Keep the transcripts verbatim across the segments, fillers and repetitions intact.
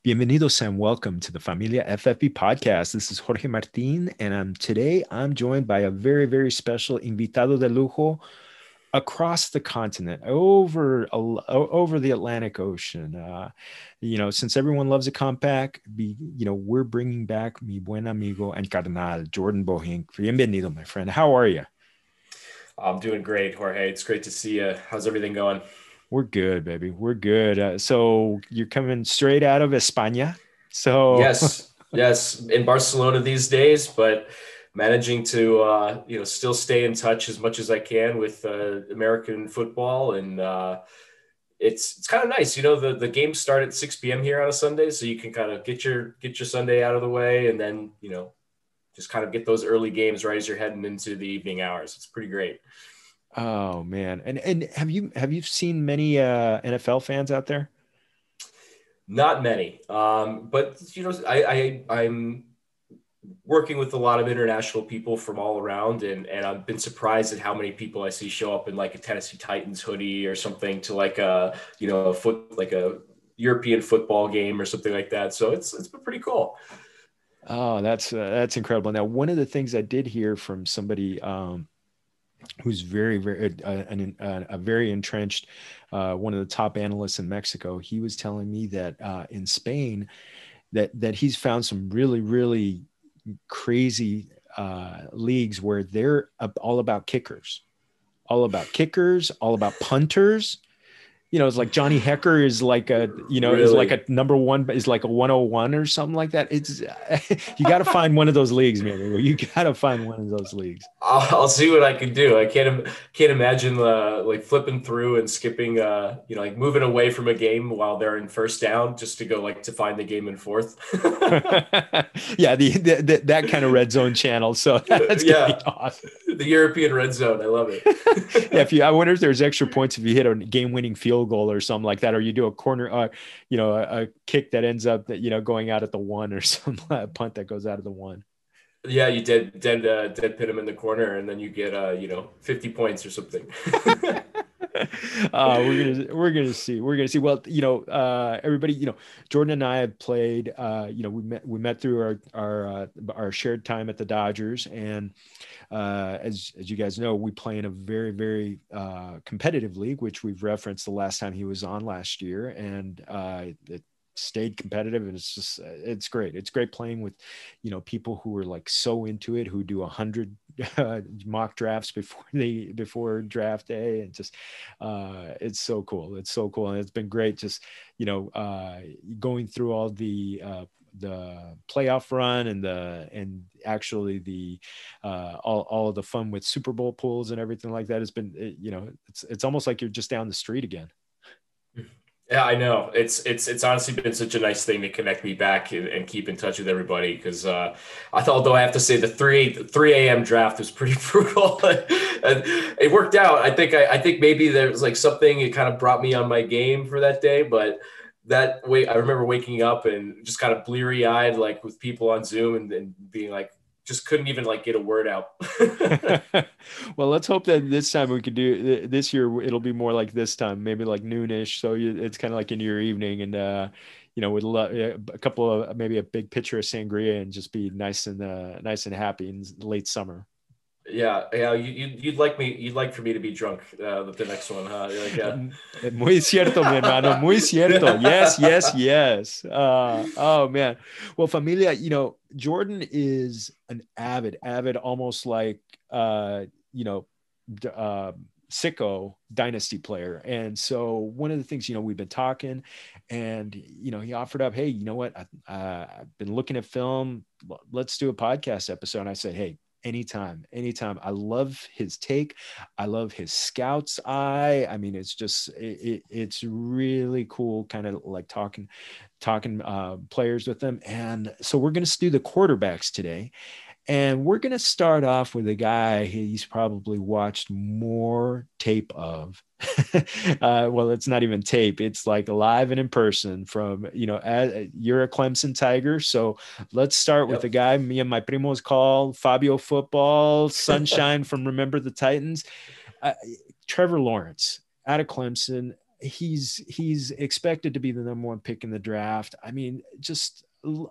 Bienvenidos and welcome to the Familia F F B podcast. This is Jorge Martin, and I'm, today I'm joined by a very, very special invitado de lujo across the continent, over over the Atlantic Ocean. Uh, you know, since everyone loves a comeback, be you know, we're bringing back mi buen amigo and carnal, Jordan Bohink. Bienvenido, my friend. How are you? I'm doing great, Jorge. It's great to see you. How's everything going? We're good, baby. We're good. Uh, so you're coming straight out of España. So Yes, yes, in Barcelona these days, but managing to uh, you know still stay in touch as much as I can with uh, American football, and uh, it's it's kind of nice. You know, the the games start at six p m here on a Sunday, so you can kind of get your get your Sunday out of the way, and then you know just kind of get those early games right as you're heading into the evening hours. It's pretty great. oh man. And and have you have you seen many uh N F L fans out there? Not many, um, but you know, I, I I'm working with a lot of international people from all around, and and I've been surprised at how many people I see show up in like a Tennessee Titans hoodie or something to like a you know a foot like a European football game or something like that. So it's it's been pretty cool. Oh, that's uh, that's incredible. Now, one of the things I did hear from somebody um who's very very uh, an, uh, a very entrenched uh one of the top analysts in Mexico, he was telling me that uh in Spain that that he's found some really really crazy uh leagues where they're all about kickers, all about kickers, all about punters. You know, it's like Johnny Hecker is like a, you know, is like a Really, number one, is like a one oh one or something like that. It's, you got to find one of those leagues, man. You got to find one of those leagues. I'll, I'll see what I can do. I can't can't imagine uh, like flipping through and skipping, uh, you know, like moving away from a game while they're in first down just to go like to find the game in fourth. Yeah, the, the, the that kind of red zone channel. So that's gonna be Yeah, awesome. the European red zone. I love Yeah, if it. you, I wonder if there's extra points if you hit a game-winning field goal or something like that, or you do a corner, uh, you know, a, a kick that ends up that you know going out at the one or some a punt that goes out of the one. Yeah, you dead dead uh, dead pin him in the corner, and then you get uh, you know fifty points or something. uh, we're gonna we're gonna see we're gonna see. Well, you know, uh, everybody, you know, Jordan and I have played. Uh, you know, we met we met through our our uh, our shared time at the Dodgers, and uh, as as you guys know, we play in a very very uh, competitive league, which we've referenced the last time he was on last year, and uh, it stayed competitive, and it's just it's great. It's great playing with, you know, people who are like so into it, who do a hundred uh, mock drafts before they before draft day, and just uh, it's so cool. It's so cool, and it's been great. Just you know, uh, going through all the uh, the playoff run and the and actually the uh all, all of the fun with Super Bowl pools and everything like that has been it, you know, it's it's almost like you're just down the street again. Yeah, I know. It's it's it's honestly been such a nice thing to connect me back and, and keep in touch with everybody because uh, I thought, although I have to say the three the three a m draft was pretty brutal, and it worked out. I think I, I think maybe there was like something it kind of brought me on my game for that day, but that way I remember waking up and just kind of bleary eyed, like with people on Zoom and, and being like, just couldn't even like get a word out. Well, let's hope that this time we could do this year. It'll be more like this time, maybe like noonish. So you, it's kind of like into your evening, and uh, you know, with a couple of maybe a big pitcher of sangria, and just be nice and uh, nice and happy in late summer. Yeah, yeah, you, you'd, you'd like me, you'd like for me to be drunk uh, with the next one, huh? You're like, yeah. Muy cierto, mi hermano. Muy cierto. Yes, yes, yes. Uh, oh man. Well, familia, you know, Jordan is an avid, avid, almost like, uh, you know, uh, sicko dynasty player. And so one of the things, you know, we've been talking, and, you know, he offered up, hey, you know what? I, uh, I've been looking at film. Let's do a podcast episode. And I said, hey, anytime, anytime. I love his take. I love his scout's eye. I mean, it's just, it, it, it's really cool, kind of like talking, talking uh, players with them. And so we're going to do the quarterbacks today. And we're going to start off with a guy he's probably watched more tape of. uh, well, it's not even tape. It's like live and in person from, you know, as, you're a Clemson Tiger. So let's start with the Yep. guy me and my primos call Fabio Football, Sunshine from Remember the Titans. Uh, Trevor Lawrence out of Clemson. he's he's expected to be the number one pick in the draft. I mean, just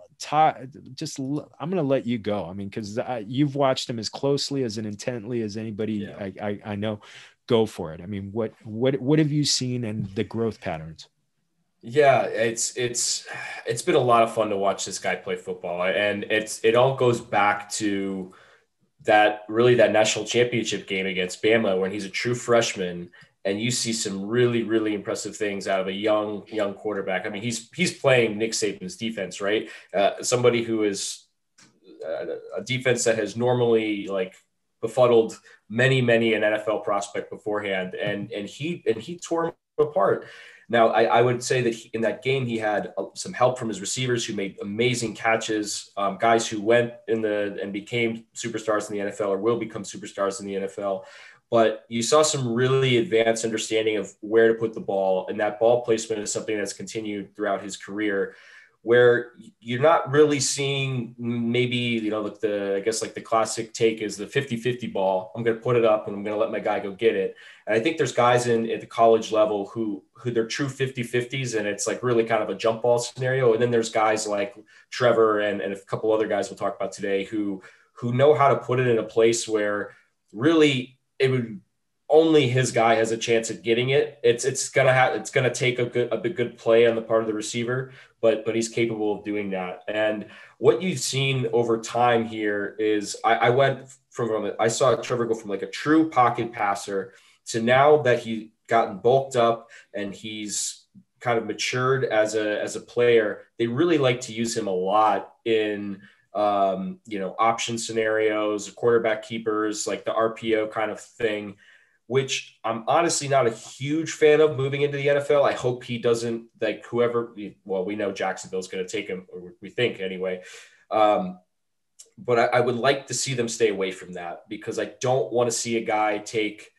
Ty, just I'm going to let you go. I mean, because you've watched him as closely as and intently as anybody Yeah. I, I I know. Go for it. I mean, what what what have you seen and the growth patterns? Yeah, it's it's it's been a lot of fun to watch this guy play football, and it's it all goes back to that really that national championship game against Bama when he's a true freshman, and you see some really really impressive things out of a young young quarterback. I mean, he's he's playing Nick Saban's defense, right? Uh, somebody who is uh, a defense that has normally like befuddled many many an N F L prospect beforehand, and and he and he tore him apart. Now, I, I would say that he, in that game, he had uh, some help from his receivers who made amazing catches, um, guys who went in the and became superstars in the N F L or will become superstars in the N F L. But you saw some really advanced understanding of where to put the ball, and that ball placement is something that's continued throughout his career, where you're not really seeing maybe, you know, like the, I guess like the classic take is the fifty-fifty ball. I'm going to put it up and I'm going to let my guy go get it. And I think there's guys in at the college level who, who they're true fifty-fifties and it's like really kind of a jump ball scenario. And then there's guys like Trevor and, and a couple other guys we'll talk about today who, who know how to put it in a place where really it would, only his guy has a chance at getting it. It's it's gonna have it's gonna take a good a big good play on the part of the receiver, but but he's capable of doing that. And what you've seen over time here is I, I went from I saw Trevor go from like a true pocket passer to now that he gotten bulked up and he's kind of matured as a as a player. They really like to use him a lot in um, you know option scenarios, quarterback keepers, like the R P O kind of thing, which I'm honestly not a huge fan of moving into the N F L. I hope he doesn't, like whoever, well, we know Jacksonville's going to take him, or we think anyway. Um, but I, I would like to see them stay away from that because I don't want to see a guy take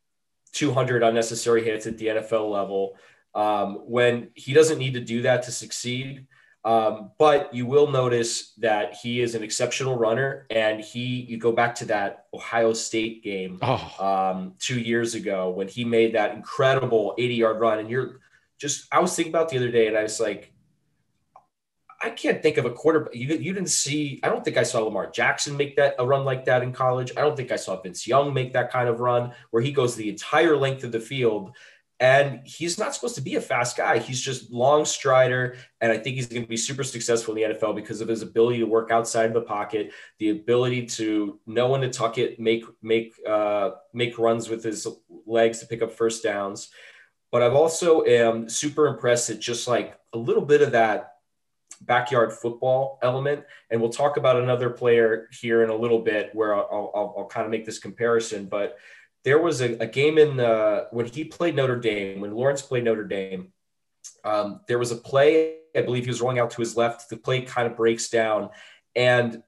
two hundred unnecessary hits at the N F L level um, when he doesn't need to do that to succeed. Um, but you will notice that he is an exceptional runner, and he, you go back to that Ohio State game oh. um, two years ago when he made that incredible eighty yard run. And you're just, I was thinking about the other day and I was like, I can't think of a quarterback. You, you didn't see, I don't think I saw Lamar Jackson make that a run like that in college. I don't think I saw Vince Young make that kind of run where he goes the entire length of the field. And he's not supposed to be a fast guy. He's just long strider. And I think he's going to be super successful in the N F L because of his ability to work outside of the pocket, the ability to know when to tuck it, make, make, uh, make runs with his legs to pick up first downs. But I've also am super impressed at just like a little bit of that backyard football element. And we'll talk about another player here in a little bit where I'll, I'll, I'll kind of make this comparison, but there was a, a game in uh, when he played Notre Dame, when Lawrence played Notre Dame, um, there was a play, I believe he was rolling out to his left. The play kind of breaks down and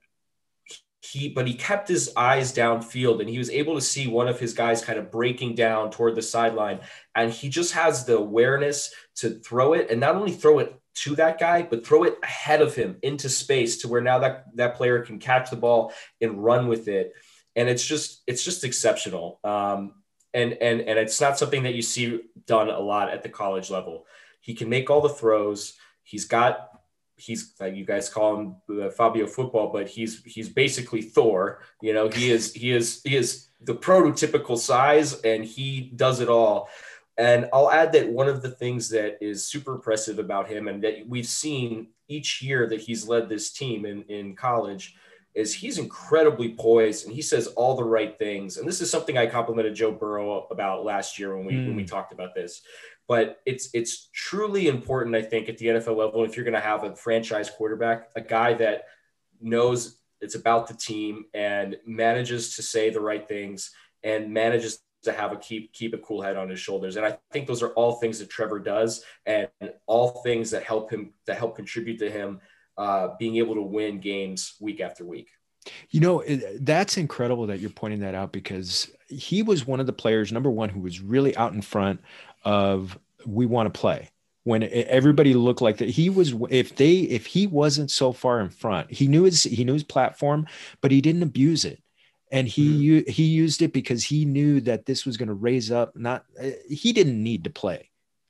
he, but he kept his eyes downfield and he was able to see one of his guys kind of breaking down toward the sideline. And he just has the awareness to throw it and not only throw it to that guy, but throw it ahead of him into space to where now that, that player can catch the ball and run with it. And it's just, it's just exceptional. Um, and, and, and it's not something that you see done a lot at the college level. He can make all the throws. He's got, he's like you guys call him uh, Fabio football, but he's, he's basically Thor, you know, he is, he is, he is the prototypical size and he does it all. And I'll add that one of the things that is super impressive about him and that we've seen each year that he's led this team in, in college is he's incredibly poised and he says all the right things. And this is something I complimented Joe Burrow about last year when we, mm. when we talked about this, but it's, it's truly important, I think, at the N F L level, if you're going to have a franchise quarterback, a guy that knows it's about the team and manages to say the right things and manages to have a keep, keep a cool head on his shoulders. And I think those are all things that Trevor does and all things that help him, that help contribute to him uh, being able to win games week after week. You know, that's incredible that you're pointing that out because he was one of the players, number one, who was really out in front of we want to play. When everybody looked like that, he was, if they, if he wasn't so far in front, he knew his, he knew his platform, but he didn't abuse it. And he, mm-hmm. he used it because he knew that this was going to raise up, not, he didn't need to play.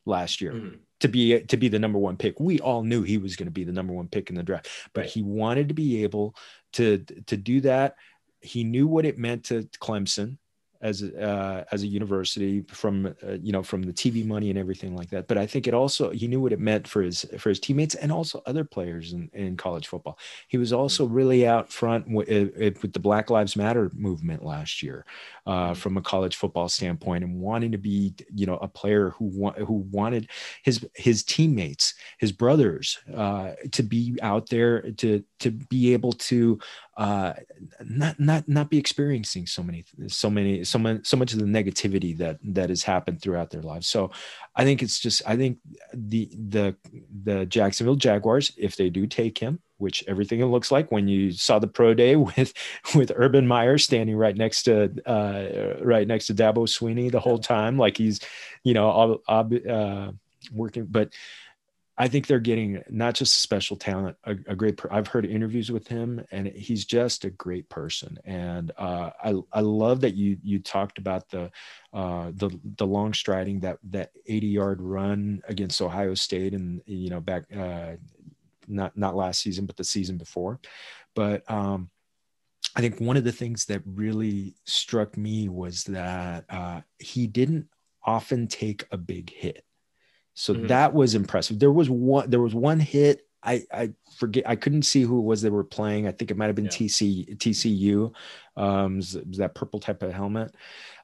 last year. Mm-hmm. To be to be the number one pick. We all knew he was going to be the number one pick in the draft, but Right. he wanted to be able to to do that. He knew what it meant to Clemson as a, uh, as a university from uh, you know from the T V money and everything like that. But I think it also he knew what it meant for his for his teammates and also other players in, in college football. He was also really out front with, with the Black Lives Matter movement last year, uh, mm-hmm. from a college football standpoint, and wanting to be you know a player who wa- who wanted his his teammates, his brothers, uh, to be out there to to be able to uh, not not not be experiencing so many so many so much so much of the negativity that that has happened throughout their lives. So I think it's just I think the the the Jacksonville Jaguars, if they do take him, which everything it looks like when you saw the pro day with with Urban Meyer standing right next to uh, right next to Dabo Swinney the whole time, like he's you know uh, working, but I think they're getting not just special talent, a, a great, per- I've heard interviews with him and he's just a great person. And uh, I, I love that you, you talked about the, uh, the, the long striding, that, that eighty yard run against Ohio State and, you know, back, uh, not, not last season, but the season before. But um, I think one of the things that really struck me was that uh, he didn't often take a big hit. So mm-hmm. that was impressive. There was one, there was one hit. I, I forget, I couldn't see who it was they were playing. I think it might've been yeah. T C, T C U, um, was, was that purple type of helmet.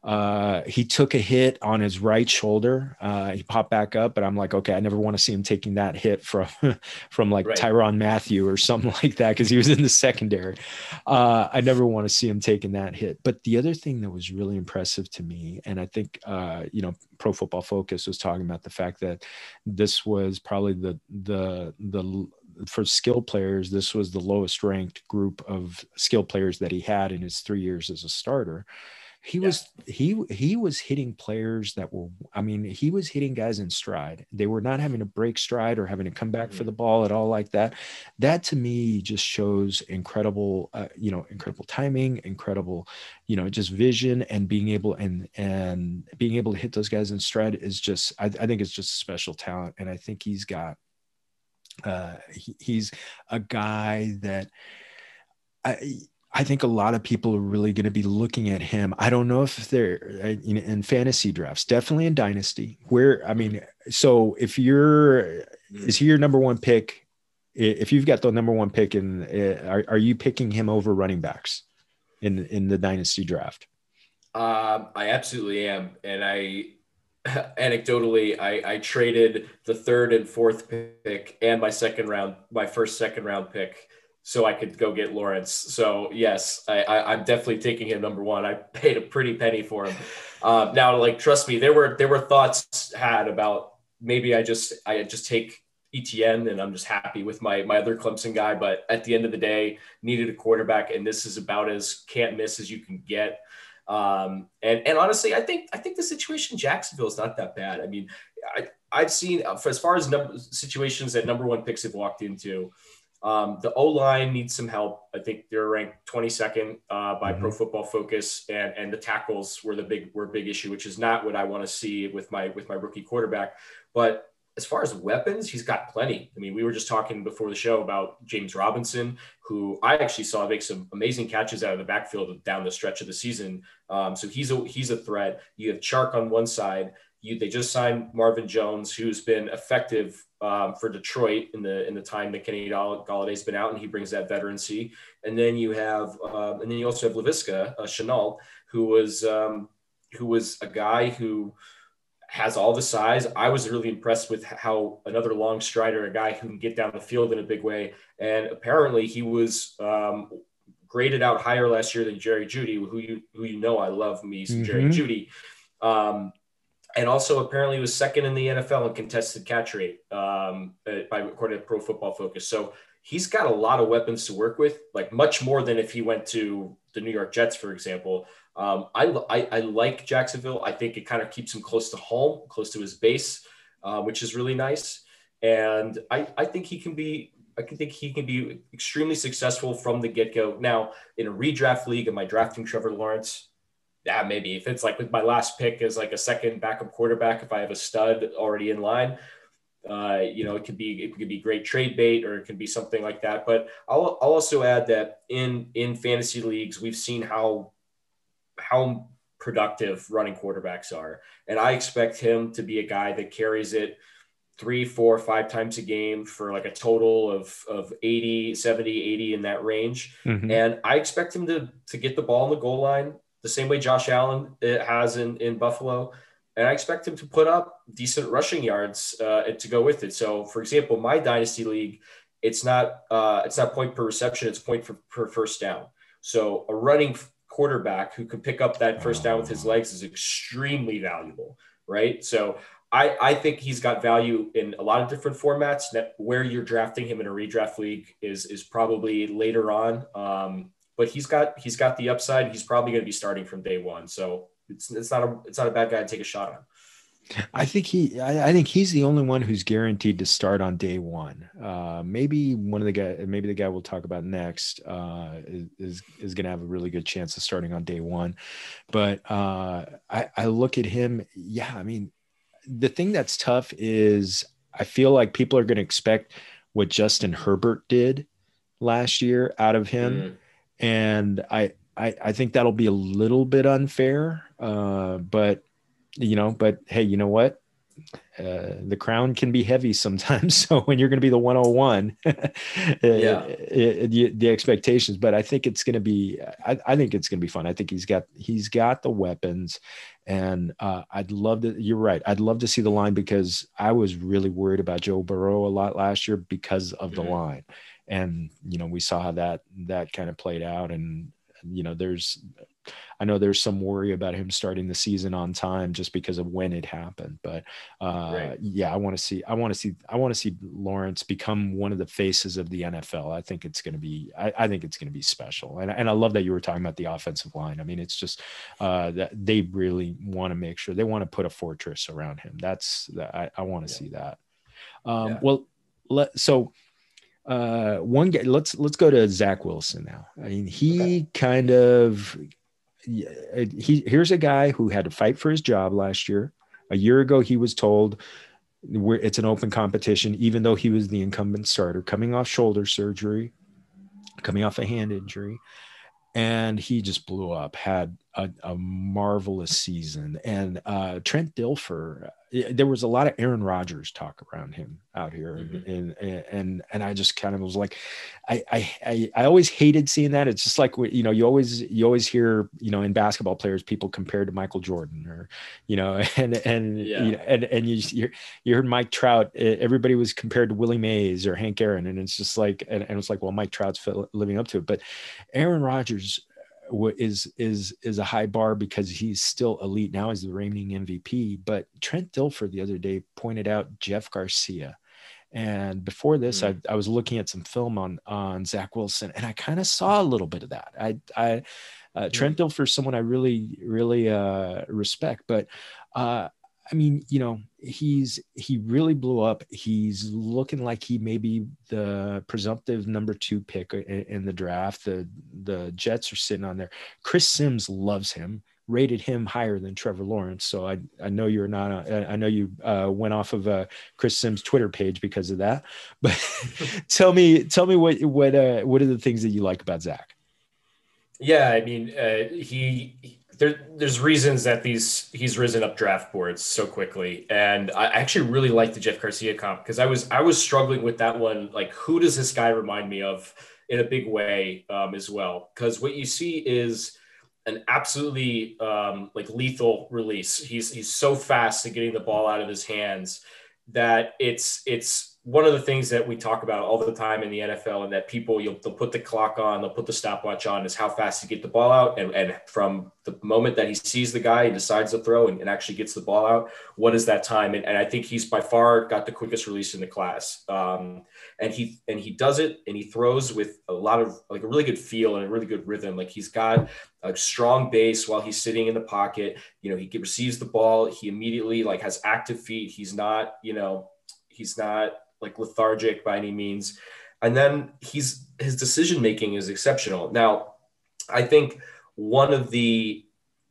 Uh, he took a hit on his right shoulder. Uh, he popped back up, but I'm like, okay, I never want to see him taking that hit from, from like right. Tyrann Mathieu or something like that. Cause he was in the secondary. Uh, I never want to see him taking that hit. But the other thing that was really impressive to me, and I think, uh, you know, Pro Football Focus was talking about the fact that this was probably the, the, the, for skill players, this was the lowest ranked group of skill players that he had in his three years as a starter. He yeah. was, he, he was hitting players that were, I mean, he was hitting guys in stride. They were not having to break stride or having to come back mm-hmm. for the ball at all like that. That to me just shows incredible, uh, you know, incredible timing, incredible, you know, just vision and being able and, and being able to hit those guys in stride is just, I, I think it's just a special talent. And I think he's got, uh, he, he's a guy that I, I think a lot of people are really going to be looking at him. I don't know if they're in, in fantasy drafts, definitely in dynasty where, I mean, so if you're, is he your number one pick? If you've got the number one pick and are, are you picking him over running backs in, in the dynasty draft? Um, I absolutely am. And I, anecdotally, I, I traded the third and fourth pick and my second round, my first second round pick, so I could go get Lawrence. So yes, I, I, I'm definitely taking him number one. I paid a pretty penny for him. Um, now, like, trust me, there were there were thoughts had about maybe I just I just take E T N and I'm just happy with my my other Clemson guy. But at the end of the day, needed a quarterback, and this is about as can't miss as you can get. Um, and and honestly, I think I think the situation in Jacksonville is not that bad. I mean, I I've seen as far as number situations that number one picks have walked into. Um, the O-line needs some help. I think they're ranked twenty-second uh, by mm-hmm. Pro Football Focus, and and the tackles were the big were a big issue, which is not what I want to see with my with my rookie quarterback. But as far as weapons, he's got plenty. I mean, we were just talking before the show about James Robinson, who I actually saw make some amazing catches out of the backfield down the stretch of the season. Um, so he's a he's a threat. You have Chark on one side. You, they just signed Marvin Jones, who's been effective um, for Detroit in the in the time that Kenny Galladay's been out, and he brings that veterancy. And then you have, um, and then you also have Laviska uh, Shenault, who was um, who was a guy who has all the size. I was really impressed with how another long strider, a guy who can get down the field in a big way, and apparently he was um, graded out higher last year than Jerry Jeudy, who you who you know I love me some mm-hmm. Jerry Jeudy. Um, And also apparently was second in the N F L in contested catch rate um, by according to Pro Football Focus. So he's got a lot of weapons to work with, like much more than if he went to the New York Jets, for example. Um, I, I, I like Jacksonville. I think it kind of keeps him close to home, close to his base, uh, which is really nice. And I, I think he can be, I can think he can be extremely successful from the get-go. Now, in a redraft league, am I drafting Trevor Lawrence? yeah, maybe if it's like with my last pick as like a second backup quarterback, if I have a stud already in line, uh, you know, it could be, it could be great trade bait, or it can be something like that. But I'll, I'll also add that in, in fantasy leagues, we've seen how, how productive running quarterbacks are. And I expect him to be a guy that carries it three, four, five times a game for like a total of, of eighty, seventy, eighty in that range. Mm-hmm. And I expect him to, to get the ball on the goal line the same way Josh Allen has in, in Buffalo. And I expect him to put up decent rushing yards uh, to go with it. So for example, my dynasty league, it's not, uh, it's not point per reception, it's point for, per first down. So a running quarterback who can pick up that first down with his legs is extremely valuable, right? So I, I think he's got value in a lot of different formats. That where you're drafting him in a redraft league is is probably later on, um, but he's got he's got the upside. He's probably going to be starting from day one, so it's it's not a it's not a bad guy to take a shot on. I think he, I, I think he's the only one who's guaranteed to start on day one. Uh, maybe one of the guy, maybe the guy we'll talk about next uh, is is going to have a really good chance of starting on day one. But uh, I, I look at him. Yeah, I mean, the thing that's tough is I feel like people are going to expect what Justin Herbert did last year out of him, mm. and I, I I think that'll be a little bit unfair. Uh, but you know, but hey, you know what? Uh, the crown can be heavy sometimes. So when you're going to be the one oh one, yeah, it, it, the, the expectations, but I think it's going to be, I, I think it's going to be fun. I think he's got, he's got the weapons, and uh, I'd love to, you're right. I'd love to see the line, because I was really worried about Joe Burrow a lot last year because of the mm-hmm. line. And, you know, we saw how that, that kind of played out. And, you know, there's, I know there's some worry about him starting the season on time just because of when it happened. But uh, right. yeah, I want to see, I want to see, I want to see Lawrence become one of the faces of the N F L. I think it's going to be, I, I think it's going to be special. And, and I love that you were talking about the offensive line. I mean, it's just uh, that they really want to make sure they want to put a fortress around him. That's, I, I want to yeah. see that. Um, yeah. Well, let, so uh, one guy, let's, let's go to Zach Wilson now. I mean, he okay. kind of, he here's a guy who had to fight for his job last year. A year ago, he was told we're, it's an open competition, even though he was the incumbent starter, coming off shoulder surgery, coming off a hand injury. And he just blew up, had a, a marvelous season. And uh, Trent Dilfer, there was a lot of Aaron Rodgers talk around him out here. Mm-hmm. And, and, and, and I just kind of was like, I, I, I, I always hated seeing that. It's just like, you know, you always, you always hear, you know, in basketball players, people compared to Michael Jordan, or, you know, and, and, yeah. you know, and, and you, you heard Mike Trout, everybody was compared to Willie Mays or Hank Aaron. And it's just like, and, and it's like, well, Mike Trout's living up to it, but Aaron Rodgers is is is a high bar because he's still elite now as the reigning M V P. But Trent Dilfer the other day pointed out Jeff Garcia, and before this, mm. I, I was looking at some film on on Zach Wilson, and I kind of saw a little bit of that. I I uh, Trent mm. Dilfer is someone I really really uh, respect, but. Uh, I mean, you know, he's, he really blew up. He's looking like he may be the presumptive number two pick in, in the draft. The, the Jets are sitting on there. Chris Sims loves him, rated him higher than Trevor Lawrence. So I, I know you're not, a, I know you uh, went off of uh, Chris Sims' Twitter page because of that, but tell me, tell me what, what, uh, what are the things that you like about Zach? Yeah. I mean, uh, he, he There, there's reasons that these he's risen up draft boards so quickly, and I actually really like the Jeff Garcia comp because I was I was struggling with that one. Like, who does this guy remind me of in a big way um, as well? Because what you see is an absolutely um, like lethal release. He's he's so fast at getting the ball out of his hands that it's it's. One of the things that we talk about all the time in the N F L, and that people, you'll, they'll put the clock on, they'll put the stopwatch on, is how fast you get the ball out. And, and from the moment that he sees the guy and decides to throw and, and actually gets the ball out, what is that time? And, and I think he's by far got the quickest release in the class. Um, and he, and he does it, and he throws with a lot of like a really good feel and a really good rhythm. Like, he's got a strong base while he's sitting in the pocket. You know, he receives the ball. He immediately like has active feet. He's not, you know, he's not, like lethargic by any means. And then he's, his decision-making is exceptional. Now, I think one of the,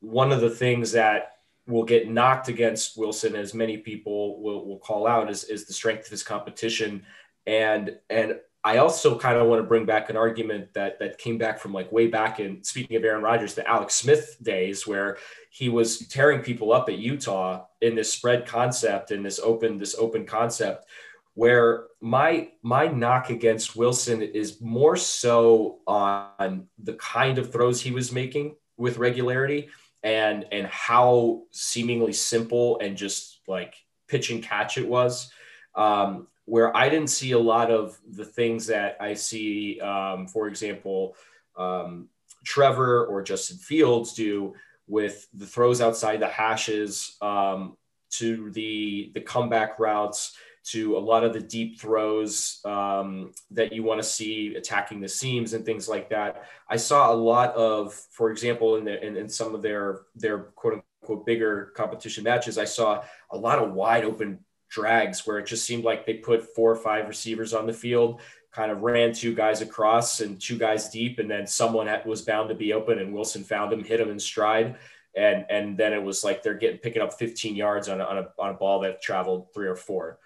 one of the things that will get knocked against Wilson, as many people will, will call out, is, is the strength of his competition. And, and I also kind of want to bring back an argument that, that came back from like way back in, speaking of Aaron Rodgers, the Alex Smith days, where he was tearing people up at Utah in this spread concept, in this open, this open concept, where my, my knock against Wilson is more so on the kind of throws he was making with regularity, and, and how seemingly simple and just like pitch and catch it was. Um, where I didn't see a lot of the things that I see, um, for example, um, Trevor or Justin Fields do with the throws outside the hashes, um, to the, the comeback routes, to a lot of the deep throws um, that you want to see attacking the seams and things like that. I saw a lot of, for example, in, the, in, in some of their, their quote unquote bigger competition matches, I saw a lot of wide open drags where it just seemed like they put four or five receivers on the field, kind of ran two guys across and two guys deep, and then someone had, was bound to be open, and Wilson found him, hit him in stride. And, and then it was like they're getting picking up fifteen yards on a, on a, on a ball that traveled three or four.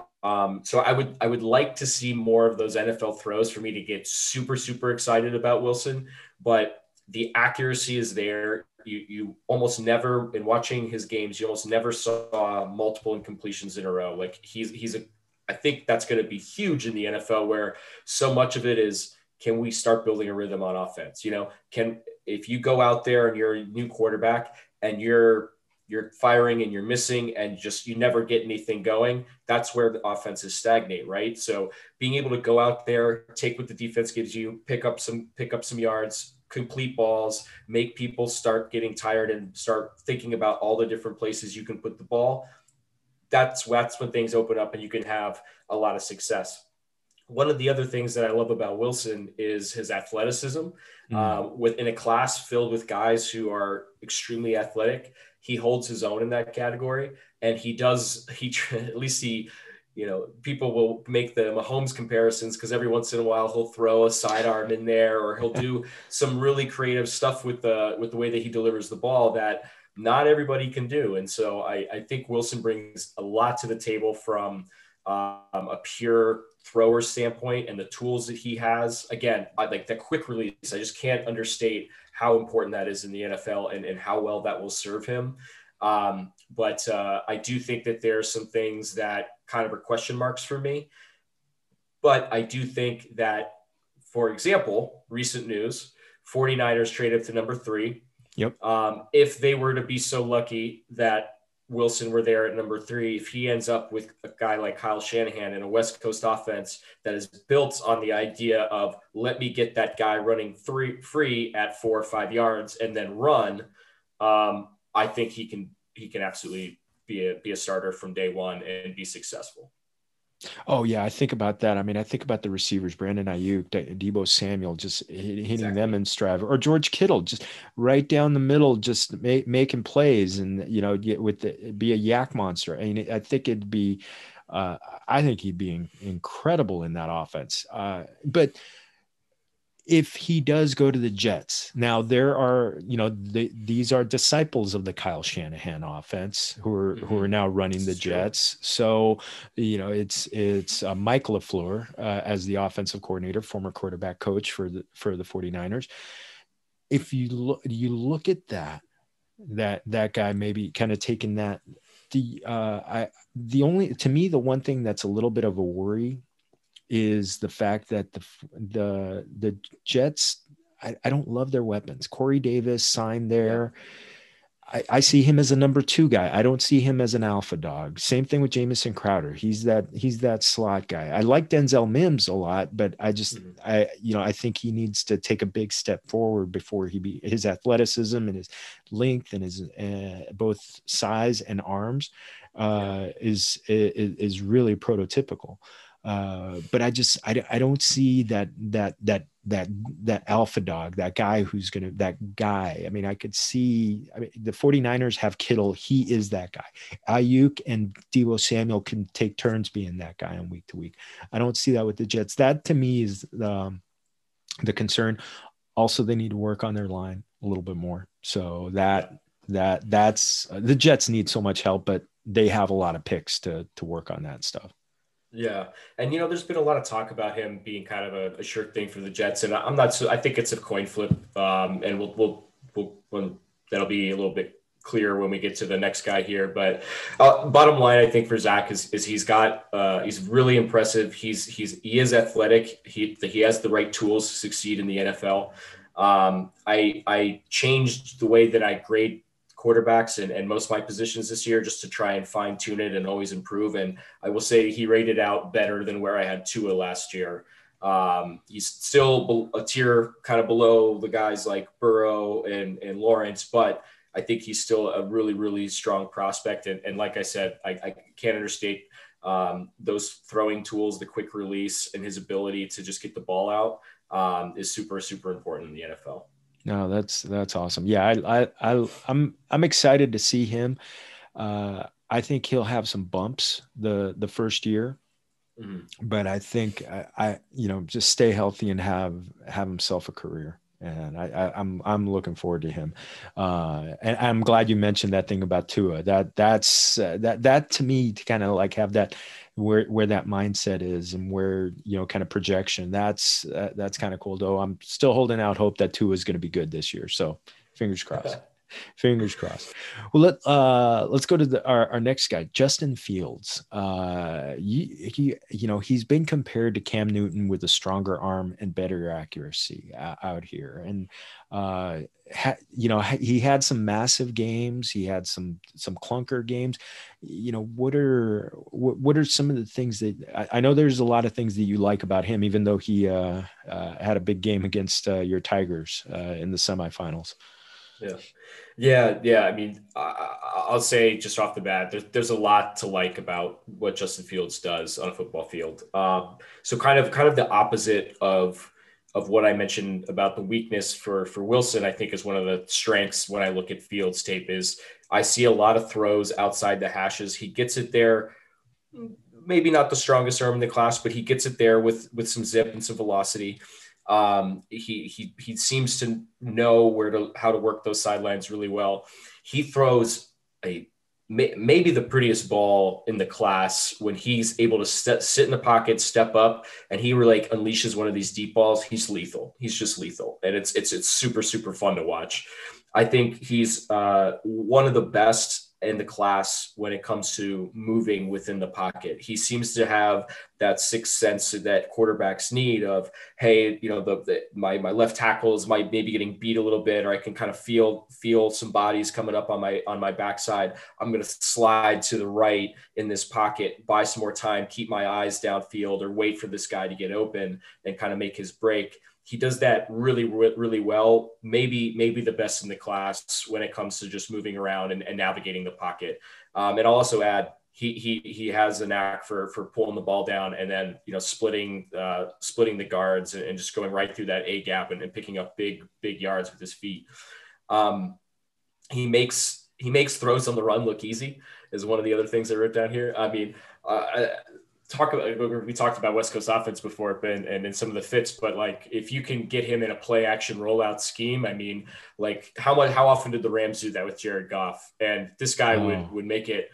Um, so I would I would like to see more of those N F L throws for me to get super, super excited about Wilson, but the accuracy is there. You, you almost never, in watching his games, you almost never saw multiple incompletions in a row. Like he's, he's a, I think that's going to be huge in the N F L, where so much of it is, can we start building a rhythm on offense? You know, can, if you go out there and you're a new quarterback and you're, you're firing and you're missing and just, you never get anything going, that's where the offenses stagnate. Right. So being able to go out there, take what the defense gives you, pick up some, pick up some yards, complete balls, make people start getting tired and start thinking about all the different places you can put the ball. That's, that's when things open up and you can have a lot of success. One of the other things that I love about Wilson is his athleticism. Mm. Uh, within a class filled with guys who are extremely athletic, he holds his own in that category. And he does, he, at least he, you know, people will make the Mahomes comparisons because every once in a while he'll throw a sidearm in there, or he'll do some really creative stuff with the, with the way that he delivers the ball that not everybody can do. And so I, I think Wilson brings a lot to the table from um, a pure thrower standpoint, and the tools that he has. Again, I like that quick release. I just can't understate how important that is in the N F L, and, and how well that will serve him. Um, but uh, I do think that there are some things that kind of are question marks for me. But I do think that, for example, recent news, 49ers traded to number three. Yep. Um, if they were to be so lucky that Wilson were there at number three, if he ends up with a guy like Kyle Shanahan in a West Coast offense that is built on the idea of, let me get that guy running three free at four or five yards and then run, um, I think he can he can absolutely be a be a starter from day one and be successful. Oh yeah, I think about that. I mean, I think about the receivers, Brandon Ayuk, Deebo Samuel, just hitting exactly. them in stride, or George Kittle, just right down the middle, just make, making plays, and you know, get with the, be a yak monster. I mean, I think it'd be, uh, I think he'd be in, incredible in that offense. Uh, but if he does go to the Jets, now there are, you know, the, these are disciples of the Kyle Shanahan offense who are, mm-hmm. who are now running the Jets. So, you know, it's, it's uh, Mike LaFleur uh, as the offensive coordinator, former quarterback coach for the, for the 49ers. If you look, you look at that, that, that guy maybe kind of taking that, the, uh, I, the only, to me, the one thing that's a little bit of a worry is the fact that the the the Jets, I, I don't love their weapons. Corey Davis signed there. Yeah. I, I see him as a number two guy. I don't see him as an alpha dog. Same thing with Jamison Crowder. He's that he's that slot guy. I like Denzel Mims a lot, but I just mm-hmm. I you know I think he needs to take a big step forward before he be his athleticism and his length and his uh, both size and arms uh, yeah. is, is is really prototypical. Uh, but I just, I, I don't see that, that, that, that, that alpha dog, that guy who's going to, that guy. I mean, I could see, I mean, the 49ers have Kittle. He is that guy. Ayuk and Deebo Samuel can take turns being that guy on week to week. I don't see that with the Jets. That to me is the, the concern. Also, they need to work on their line a little bit more. So that, that that's the Jets need so much help, but they have a lot of picks to to work on that stuff. Yeah. And, you know, there's been a lot of talk about him being kind of a, a sure thing for the Jets. And I'm not so, I think it's a coin flip. Um, and we'll, we'll, we'll, we'll, that'll be a little bit clearer when we get to the next guy here. But uh, bottom line, I think for Zach is, is he's got, uh, he's really impressive. He's, he's, he is athletic. He, he has the right tools to succeed in the N F L. Um, I, I changed the way that I grade quarterbacks and, and most of my positions this year just to try and fine tune it and always improve. And I will say he rated out better than where I had Tua last year. Um, he's still a tier kind of below the guys like Burrow and, and Lawrence, but I think he's still a really, really strong prospect. And, and like I said, I, I can't understate um, those throwing tools, the quick release and his ability to just get the ball out um, is super, super important in the N F L. No, that's that's awesome. Yeah, I I, I I'm I'm excited to see him. Uh, I think he'll have some bumps the the first year, mm-hmm. but I think I, I you know just stay healthy and have have himself a career. And I, I, I'm I'm looking forward to him. Uh, and I'm glad you mentioned that thing about Tua. That that's uh, that that to me to kind of like have that where where that mindset is and where you know kind of projection. That's uh, that's kind of cool. Though I'm still holding out hope that Tua is going to be good this year. So fingers crossed. Fingers crossed. Well, let uh, let's go to the, our our next guy, Justin Fields. Uh, he, he you know he's been compared to Cam Newton with a stronger arm and better accuracy uh, out here, and uh, ha, you know he had some massive games. He had some some clunker games. You know what are what, what are some of the things that I, I know there's a lot of things that you like about him, even though he uh, uh, had a big game against uh, your Tigers uh, in the semifinals. Yeah. Yeah. Yeah. I mean, I, I'll say just off the bat, there's, there's a lot to like about what Justin Fields does on a football field. Um, so kind of, kind of the opposite of, of what I mentioned about the weakness for, for Wilson, I think is one of the strengths when I look at Fields tape is I see a lot of throws outside the hashes. He gets it there, maybe not the strongest arm in the class, but he gets it there with, with some zip and some velocity. Um, he, he, he seems to know where to, how to work those sidelines really well. He throws a, may, maybe the prettiest ball in the class when he's able to st- sit in the pocket, step up, and he really like unleashes one of these deep balls. He's lethal. He's just lethal. And it's, it's, it's super, super fun to watch. I think he's uh, one of the best in the class when it comes to moving within the pocket. He seems to have that sixth sense that quarterbacks need of, hey, you know, the, the my my left tackle is might maybe getting beat a little bit, or I can kind of feel feel some bodies coming up on my on my backside. I'm going to slide to the right in this pocket, buy some more time, keep my eyes downfield, or wait for this guy to get open and kind of make his break. He does that really, really well. Maybe, maybe the best in the class when it comes to just moving around and, and navigating the pocket. Um, and I'll also add, he he he has a knack for for pulling the ball down and then you know splitting uh, splitting the guards and, and just going right through that A gap and, and picking up big big yards with his feet. Um, he makes he makes throws on the run look easy. Is one of the other things I wrote down here. I mean. Uh, I, Talk about, we talked about West Coast offense before and, and in some of the fits, but like if you can get him in a play action rollout scheme, I mean, like how much, how often did the Rams do that with Jared Goff? And this guy oh. would, would make it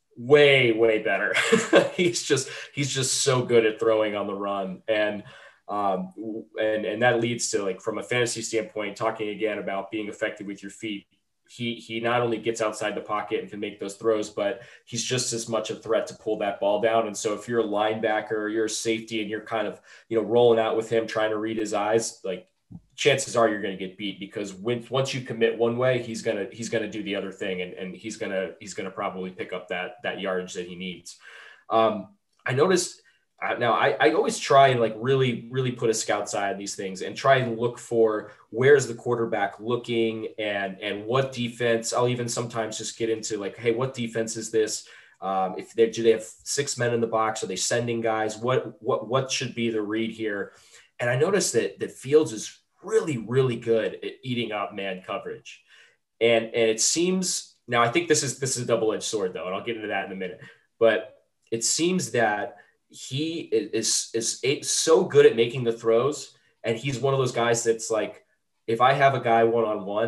way, way better. he's just, he's just so good at throwing on the run. And, um, and, and that leads to like, from a fantasy standpoint, talking again about being effective with your feet. He he not only gets outside the pocket and can make those throws, but he's just as much a threat to pull that ball down. And so if you're a linebacker or you're a safety and you're kind of, you know, rolling out with him, trying to read his eyes, like chances are you're going to get beat because when, once you commit one way, he's going to, he's going to do the other thing. And, and he's going to, he's going to probably pick up that, that yardage that he needs. Um, I noticed Uh, now, I, I always try and like really, really put a scout's eye on these things and try and look for where's the quarterback looking and and what defense. I'll even sometimes just get into like, hey, what defense is this? Um, if they do they have six men in the box? Are they sending guys? What what what should be the read here? And I noticed that that Fields is really, really good at eating up man coverage, and and it seems now I think this is this is a double-edged sword though, and I'll get into that in a minute. But it seems that he is, is is so good at making the throws. And he's one of those guys that's like, if I have a guy one-on-one,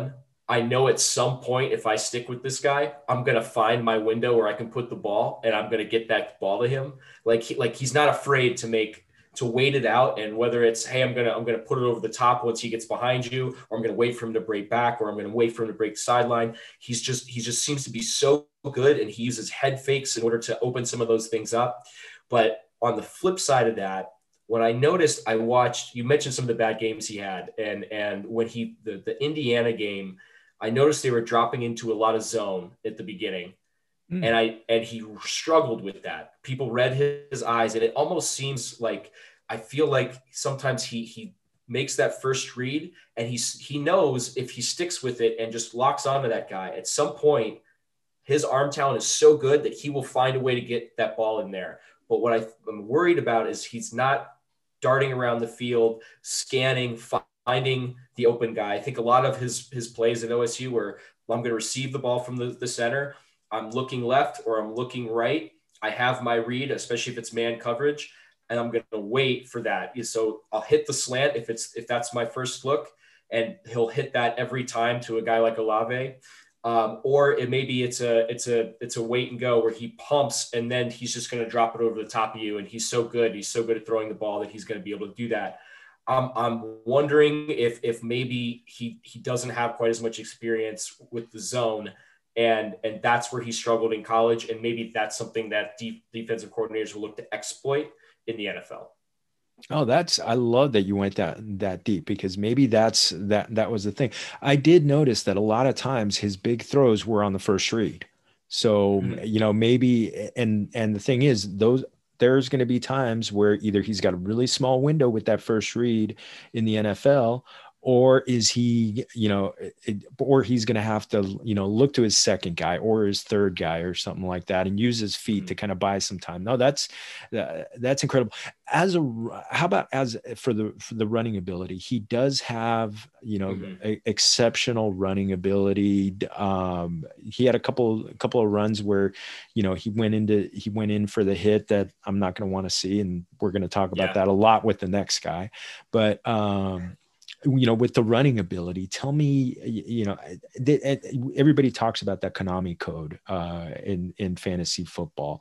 I know at some point, if I stick with this guy, I'm going to find my window where I can put the ball and I'm going to get that ball to him. Like, he, like he's not afraid to make, to wait it out. And whether it's, hey, I'm going to, I'm going to put it over the top once he gets behind you, or I'm going to wait for him to break back, or I'm going to wait for him to break the sideline. He's just, he just seems to be so good. And he uses head fakes in order to open some of those things up. But on the flip side of that, when I noticed, I watched, you mentioned some of the bad games he had. And, and when he, the, the Indiana game, I noticed they were dropping into a lot of zone at the beginning. Mm. And I, and he struggled with that. People read his eyes, and it almost seems like, I feel like sometimes he, he makes that first read, and he's, he knows if he sticks with it and just locks onto that guy, at some point, his arm talent is so good that he will find a way to get that ball in there. But what I, I'm worried about is he's not darting around the field, scanning, finding the open guy. I think a lot of his, his plays at O S U were, I'm going to receive the ball from the, the center. I'm looking left or I'm looking right. I have my read, especially if it's man coverage, and I'm going to wait for that. So I'll hit the slant if it's, if that's my first look, and he'll hit that every time to a guy like Olave. Um, or it maybe it's a, it's a, it's a wait and go where he pumps and then he's just going to drop it over the top of you. And he's so good. He's so good at throwing the ball that he's going to be able to do that. Um, I'm wondering if, if maybe he, he doesn't have quite as much experience with the zone, and, and that's where he struggled in college. And maybe that's something that deep defensive coordinators will look to exploit in the N F L. Oh, that's, I love that you went that, that deep, because maybe that's, that, that was the thing. I did notice that a lot of times his big throws were on the first read. So, mm-hmm. you know, maybe, and, and the thing is, those, there's going to be times where either he's got a really small window with that first read in the N F L, or is he, you know, it, or he's going to have to, you know, look to his second guy or his third guy or something like that, and use his feet mm-hmm. to kind of buy some time. No, that's, uh, that's incredible. As a, how about as for the, for the running ability, he does have, you know, mm-hmm. a, exceptional running ability. Um, he had a couple, a couple of runs where, you know, he went into, he went in for the hit that I'm not going to want to see. And we're going to talk about yeah. that a lot with the next guy, but, um, you know, with the running ability, tell me, you know, everybody talks about that Konami code uh, in, in fantasy football.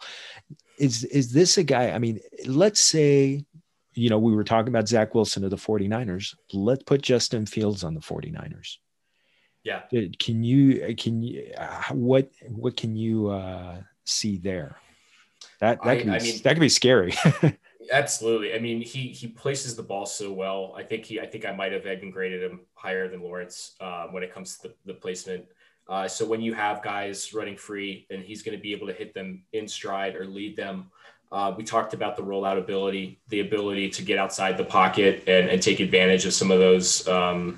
Is, is this a guy, I mean, let's say, you know, we were talking about Zach Wilson of the 49ers. Let's put Justin Fields on the 49ers. Yeah. Can you, can you, what, what can you uh, see there? That, that, I, could be, I mean, that could be scary. Absolutely. I mean, he he places the ball so well. I think he I think I might have even graded him higher than Lawrence uh, when it comes to the, the placement. Uh, so when you have guys running free, and he's going to be able to hit them in stride or lead them. Uh, we talked about the rollout ability, the ability to get outside the pocket and, and take advantage of some of those, um,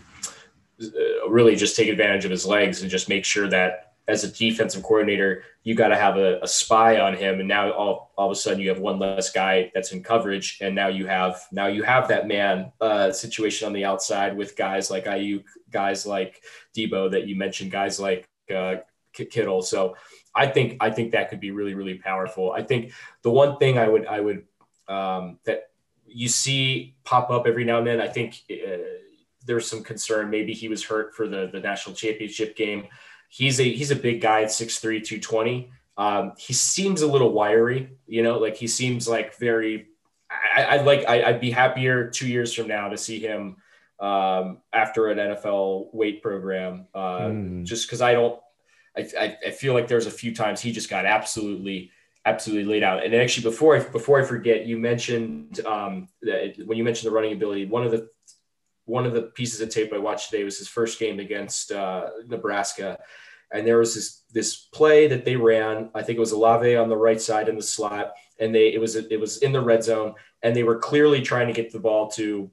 really just take advantage of his legs and just make sure that as a defensive coordinator, you got to have a, a spy on him. And now all, all of a sudden you have one less guy that's in coverage. And now you have, now you have that man uh, situation on the outside with guys like Ayuk, guys like Debo that you mentioned, guys like uh, Kittle. So I think, I think that could be really, really powerful. I think the one thing I would, I would, um, that you see pop up every now and then, I think uh, there's some concern. Maybe he was hurt for the, the national championship game. He's a he's a big guy at six three, two twenty. Um, he seems a little wiry, you know, like he seems like very. I, I'd like I, I'd be happier two years from now to see him um, after an N F L weight program, uh, mm. just because I don't. I, I I feel like there's a few times he just got absolutely absolutely laid out. And actually, before I before I forget, you mentioned um, that when you mentioned the running ability, one of the one of the pieces of tape I watched today was his first game against uh, Nebraska. And there was this, this play that they ran. I think it was Olave on the right side in the slot. And they, it was, it was in the red zone, and they were clearly trying to get the ball to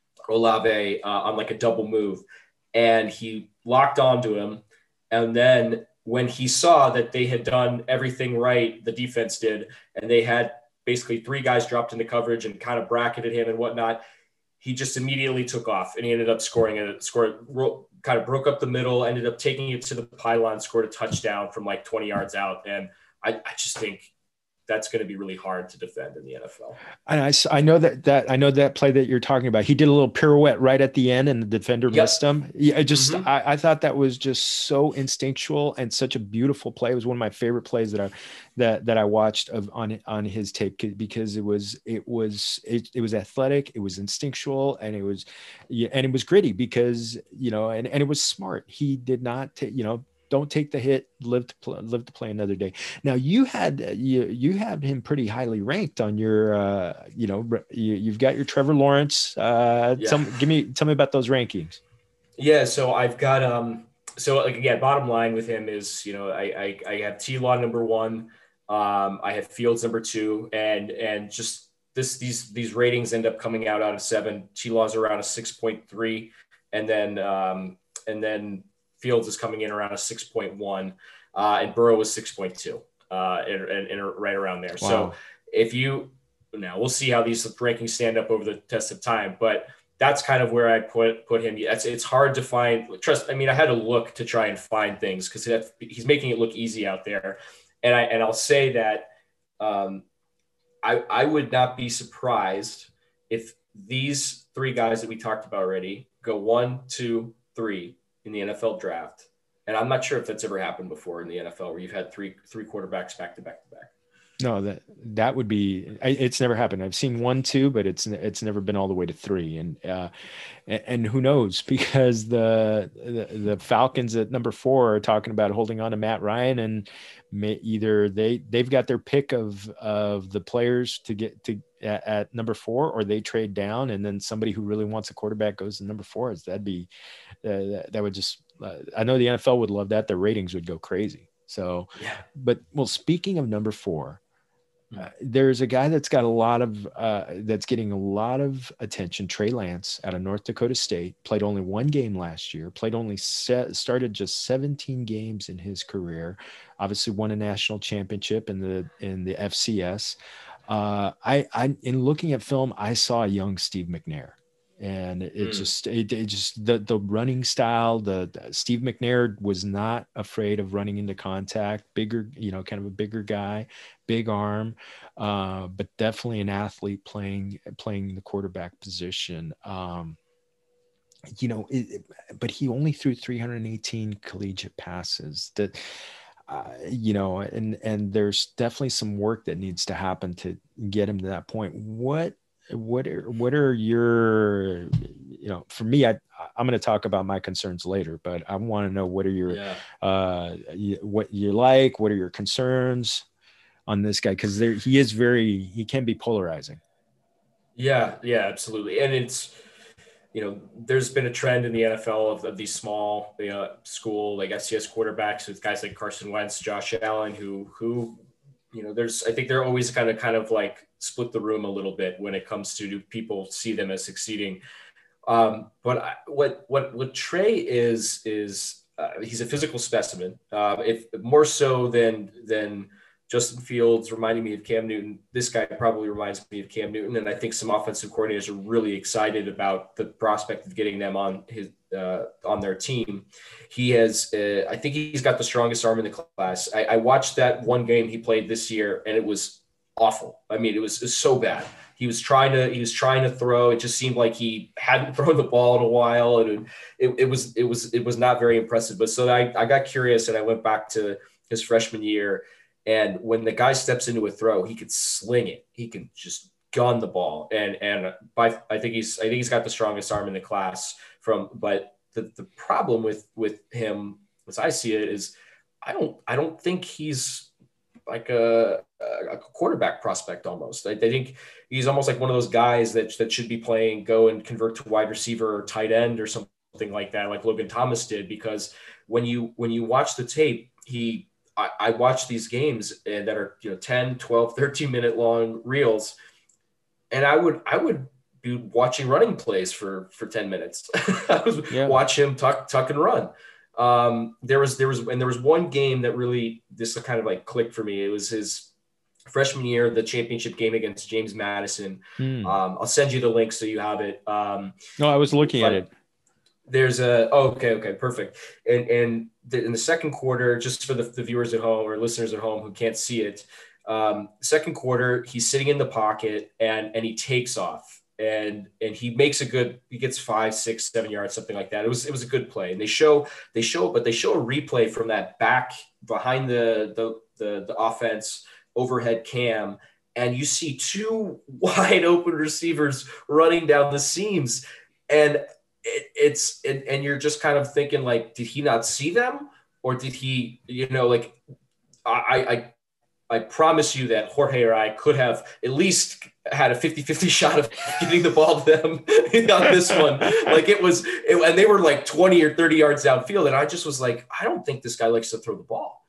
Olave uh, on like a double move. And he locked onto him. And then when he saw that they had done everything right, the defense did, and they had basically three guys dropped into coverage and kind of bracketed him and whatnot, he just immediately took off, and he ended up scoring a scored, kind of broke up the middle, ended up taking it to the pylon, scored a touchdown from like twenty yards out. And I, I just think that's going to be really hard to defend in the N F L. And I, s- I know that that I know that play that you're talking about. He did a little pirouette right at the end, and the defender Yep. missed him. Yeah, I just Mhm. I, I thought that was just so instinctual and such a beautiful play. It was one of my favorite plays that I that that I watched of on on his tape because it was it was it, it was athletic, it was instinctual, and it was yeah, and it was gritty because you know, and and it was smart. He did not take you know. Don't take the hit. Live to play, live to play another day. Now you had you you had him pretty highly ranked on your uh, you know you, you've got your Trevor Lawrence. Uh, Yeah. tell give me tell me about those rankings. Yeah. So I've got, um, so like, again, bottom line with him is, you know, I, I, I have T Law number one. Um, I have Fields number two, and, and just this, these, these ratings end up coming out out of seven. T Law's around a six point three. And then, um, and then Fields is coming in around a six point one, uh, and Burrow is six point two, uh, and, and, and right around there. Wow. So if you, now we'll see how these rankings stand up over the test of time, but that's kind of where I put put him. It's it's hard to find. Trust. I mean, I had to look to try and find things because he's making it look easy out there. And I and I'll say that um, I I would not be surprised if these three guys that we talked about already go one, two, three in the N F L draft. And I'm not sure if that's ever happened before in the N F L where you've had three three quarterbacks back to back to back. No, that that would be. It's never happened. I've seen one, two, but it's it's never been all the way to three. And uh, and, and who knows? Because the, the the Falcons at number four are talking about holding on to Matt Ryan, and may, either they they've got their pick of of the players to get to at, at number four, or they trade down, and then somebody who really wants a quarterback goes to number four. That'd be uh, that, that would just. Uh, I know the N F L would love that. The ratings would go crazy. So, yeah. But well, speaking of number four. Uh, there's a guy that's got a lot of uh, that's getting a lot of attention. Trey Lance out of North Dakota State played only one game last year. Played only set, started just seventeen games in his career. Obviously, won a national championship in the in the F C S. Uh, I, I in looking at film, I saw a young Steve McNair. And it mm. just, it, it just the the running style. The, the Steve McNair was not afraid of running into contact. Bigger, you know, kind of a bigger guy, big arm, uh, but definitely an athlete playing playing the quarterback position. Um, you know, it, it, but he only threw three hundred eighteen collegiate passes. That. Uh, you know, and and there's definitely some work that needs to happen to get him to that point. What what are what are your, you know, for me, I I'm going to talk about my concerns later, but I want to know what are your yeah. uh what you like, what are your concerns on this guy, because there he is very he can be polarizing. Yeah, yeah, absolutely, and it's. You know, there's been a trend in the N F L of, of these small you know, school, like S C S quarterbacks with guys like Carson Wentz, Josh Allen, who, who, you know, there's, I think they're always kind of, kind of like split the room a little bit when it comes to do people see them as succeeding. Um, but I, what, what, what Trey is, is uh, he's a physical specimen. Uh, if more so than, than, Justin Fields reminding me of Cam Newton. This guy probably reminds me of Cam Newton. And I think some offensive coordinators are really excited about the prospect of getting them on his, uh, on their team. He has, uh, I think he's got the strongest arm in the class. I, I watched that one game he played this year and it was awful. I mean, it was, it was so bad. He was trying to, he was trying to throw. It just seemed like he hadn't thrown the ball in a while. And it, it, it was, it was, it was not very impressive. But so I, I got curious and I went back to his freshman year. And when the guy steps into a throw, he could sling it. He can just gun the ball. And and by, I think he's I think he's got the strongest arm in the class. From but the, the problem with with him, as I see it, is I don't I don't think he's like a, a quarterback prospect almost. I, I think he's almost like one of those guys that that should be playing, go and convert to wide receiver or tight end or something like that, like Logan Thomas did. Because when you when you watch the tape, he I, I watch these games and that are, you know, ten, twelve, thirteen minute long reels. And I would, I would be watching running plays for, for ten minutes. I was yeah. watch him tuck, tuck and run. Um, there was, there was, and there was one game that really, this kind of like clicked for me. It was his freshman year, the championship game against James Madison. Hmm. Um, I'll send you the link so you have it. Um, no, I was looking at it. There's a, oh, okay. Okay. Perfect. And, and the, in the second quarter, just for the, the viewers at home or listeners at home who can't see it, Um, second quarter, he's sitting in the pocket and and he takes off and and he makes a good. He gets five, six, seven yards, something like that. It was it was a good play. And they show they show, but they show a replay from that back behind the the the, the offense overhead cam, and you see two wide open receivers running down the seams, and it, it's and, and you're just kind of thinking like, did he not see them, or did he, you know, like I I I promise you that Jorge or I could have at least had a fifty-fifty shot of getting the ball to them on this one. Like it was, it, and they were like twenty or thirty yards downfield. And I just was like, I don't think this guy likes to throw the ball.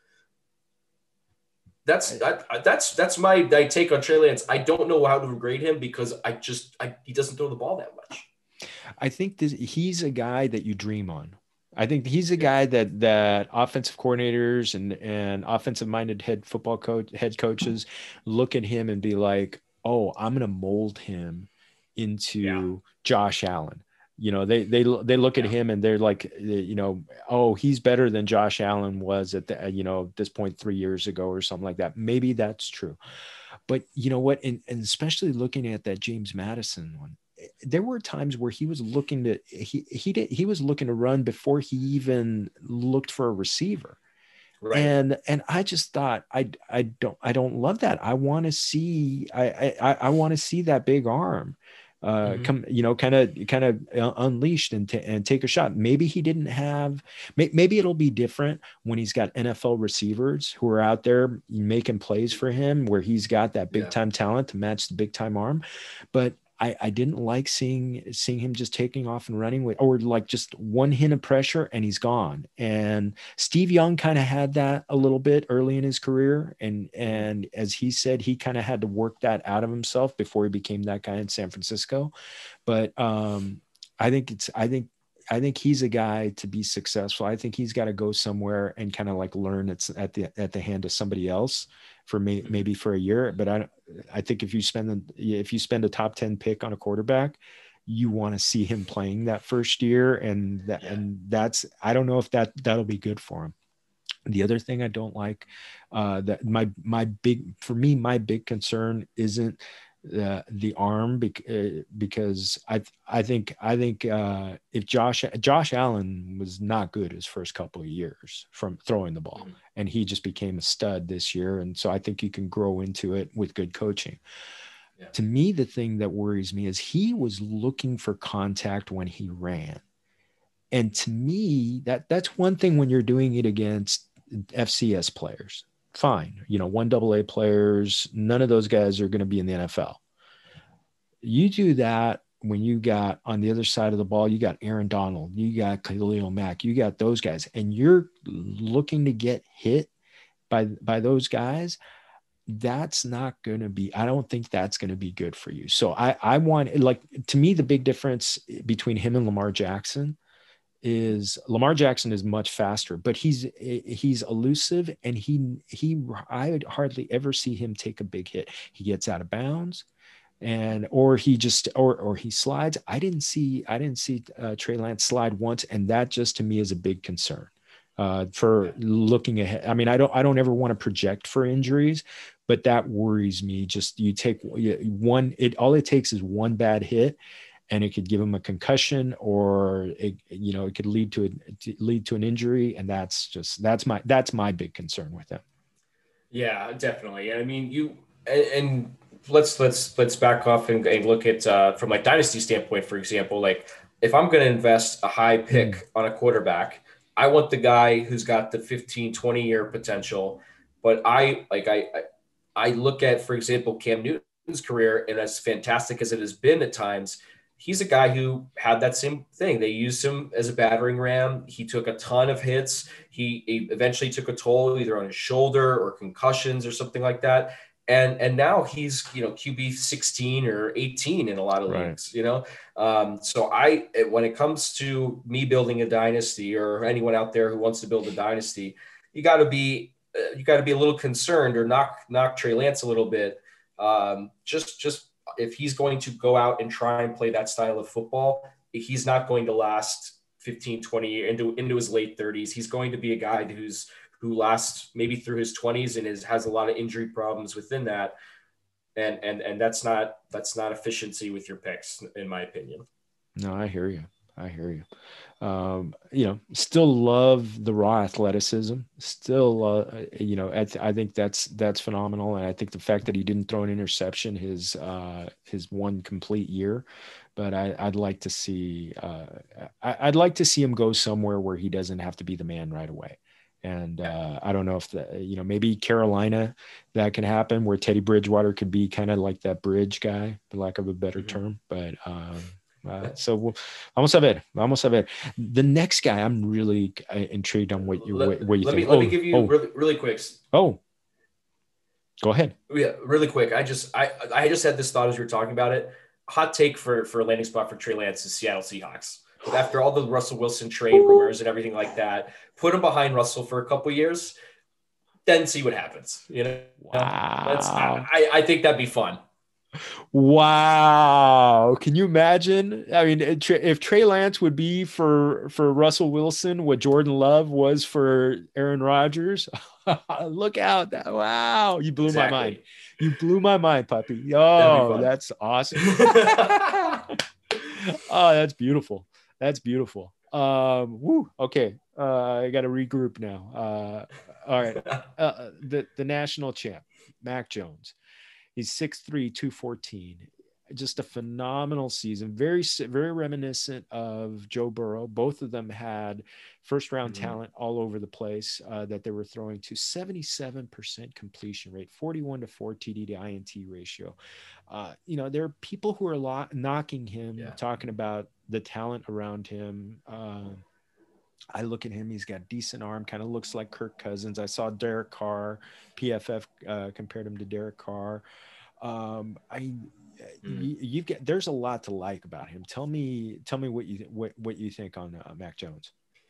That's, that, that's, that's my, my take on Trey Lance. I don't know how to grade him because I just, I, he doesn't throw the ball that much. I think this, he's a guy that you dream on. I think he's a guy that that offensive coordinators and and offensive minded head football coach head coaches look at him and be like, oh, I'm going to mold him into yeah. Josh Allen. You know, they they they look yeah. at him and they're like, you know, oh, he's better than Josh Allen was at the, you know, this point three years ago or something like that. Maybe that's true. But you know what? And, and especially looking at that James Madison one, there were times where he was looking to he he did he was looking to run before he even looked for a receiver. Right. And and I just thought I I don't I don't love that. I want to see I I I want to see that big arm uh mm-hmm. come, you know, kind of kind of unleashed and t- and take a shot. Maybe he didn't have may- maybe it'll be different when he's got N F L receivers who are out there making plays for him, where he's got that big yeah. time talent to match the big time arm. But I, I didn't like seeing seeing him just taking off and running with, or like just one hint of pressure and he's gone. And Steve Young kind of had that a little bit early in his career. And, and as he said, he kind of had to work that out of himself before he became that guy in San Francisco. But um, I think it's, I think, I think he's a guy to be successful. I think he's got to go somewhere and kind of like learn it's at the, at the hand of somebody else for me, maybe for a year. But I, I think if you spend, if you spend a top ten pick on a quarterback, you want to see him playing that first year. And that, yeah. and that's, I don't know if that, that'll be good for him. The other thing I don't like, uh, that my, my big, for me, my big concern isn't the, the arm bec- uh, because I, I think, I think, uh, if Josh, Josh Allen was not good his first couple of years from throwing the ball, mm-hmm. and he just became a stud this year. And so I think you can grow into it with good coaching. Yeah. To me, the thing that worries me is he was looking for contact when he ran. And to me, that that's one thing when you're doing it against F C S players. Fine. You know, one double A players, none of those guys are going to be in the N F L. You do that when you got on the other side of the ball, you got Aaron Donald, you got Khalil Mack, you got those guys, and you're looking to get hit by, by those guys. That's not going to be, I don't think that's going to be good for you. So I, I want, like, to me, the big difference between him and Lamar Jackson is Lamar Jackson is much faster, but he's, he's elusive, and he, he, I would hardly ever see him take a big hit. He gets out of bounds, and, or he just, or, or he slides. I didn't see, I didn't see uh, Trey Lance slide once. And that just to me is a big concern uh, for looking ahead. I mean, I don't, I don't ever want to project for injuries, but that worries me. Just you take one, it, all it takes is one bad hit, and it could give him a concussion, or it, you know, it could lead to a, lead to an injury. And that's just, that's my, that's my big concern with him. Yeah, definitely. I mean, you, and, and let's, let's, let's back off and, and look at, uh, from like dynasty standpoint, for example, like if I'm going to invest a high pick mm. on a quarterback, I want the guy who's got the fifteen, twenty year potential. But I, like, I, I, I look at, for example, Cam Newton's career, and as fantastic as it has been at times, he's a guy who had that same thing. They used him as a battering ram. He took a ton of hits. He, he eventually took a toll either on his shoulder or concussions or something like that. And, and now he's, you know, Q B sixteen or eighteen in a lot of right. leagues, you know? Um, so I, when it comes to me building a dynasty, or anyone out there who wants to build a dynasty, you got to be, uh, you got to be a little concerned, or knock, knock Trey Lance a little bit. Um, just, just, if he's going to go out and try and play that style of football, he's not going to last fifteen, twenty years into, into his late thirties. He's going to be a guy who's, who lasts maybe through his twenties and is, has a lot of injury problems within that. And, and, and that's not, that's not efficiency with your picks, in my opinion. No, I hear you. I hear you. Um, you know, still love the raw athleticism. Still, uh, you know, I, th- I think that's that's phenomenal, and I think the fact that he didn't throw an interception his uh, his one complete year, but I, I'd like to see uh, I, I'd like to see him go somewhere where he doesn't have to be the man right away. And uh, I don't know if the, you know, maybe Carolina, that can happen where Teddy Bridgewater could be kind of like that bridge guy, for lack of a better mm-hmm. term, but. Um, Uh, so we'll, vamos a ver, vamos a ver. The next guy, I'm really uh, intrigued on what you what, what you let think. Me, let oh, me give you oh. really, really quick. Oh, go ahead. Yeah, really quick. I just I I just had this thought as you were talking about it. Hot take for for a landing spot for Trey Lance is Seattle Seahawks. But after all the Russell Wilson trade rumors and everything like that, put him behind Russell for a couple years, then see what happens. You know, wow. That's, I I think that'd be fun. Wow. Can you imagine? I mean, if Trey Lance would be for, for Russell Wilson, what Jordan Love was for Aaron Rodgers, look out. That, wow. You blew exactly. my mind. You blew my mind, puppy. Oh, that's awesome. Oh, that's beautiful. That's beautiful. Um, woo. Okay. Uh, I got to regroup now. Uh, all right. Uh, the, the national champ, Mac Jones. He's six three, two fourteen. Just a phenomenal season. Very, very reminiscent of Joe Burrow. Both of them had first round mm-hmm. talent all over the place uh, that they were throwing to. seventy-seven percent completion rate, forty-one to four T D to I N T ratio. Uh, you know, there are people who are lo- knocking him, yeah. talking about the talent around him. Uh, I look at him, he's got decent arm, kind of looks like Kirk Cousins. I saw Derek Carr, P F F uh, compared him to Derek Carr. Um, I, mm. you, you've got, there's a lot to like about him. Tell me, tell me what you, what, what you think on uh, Mac Jones.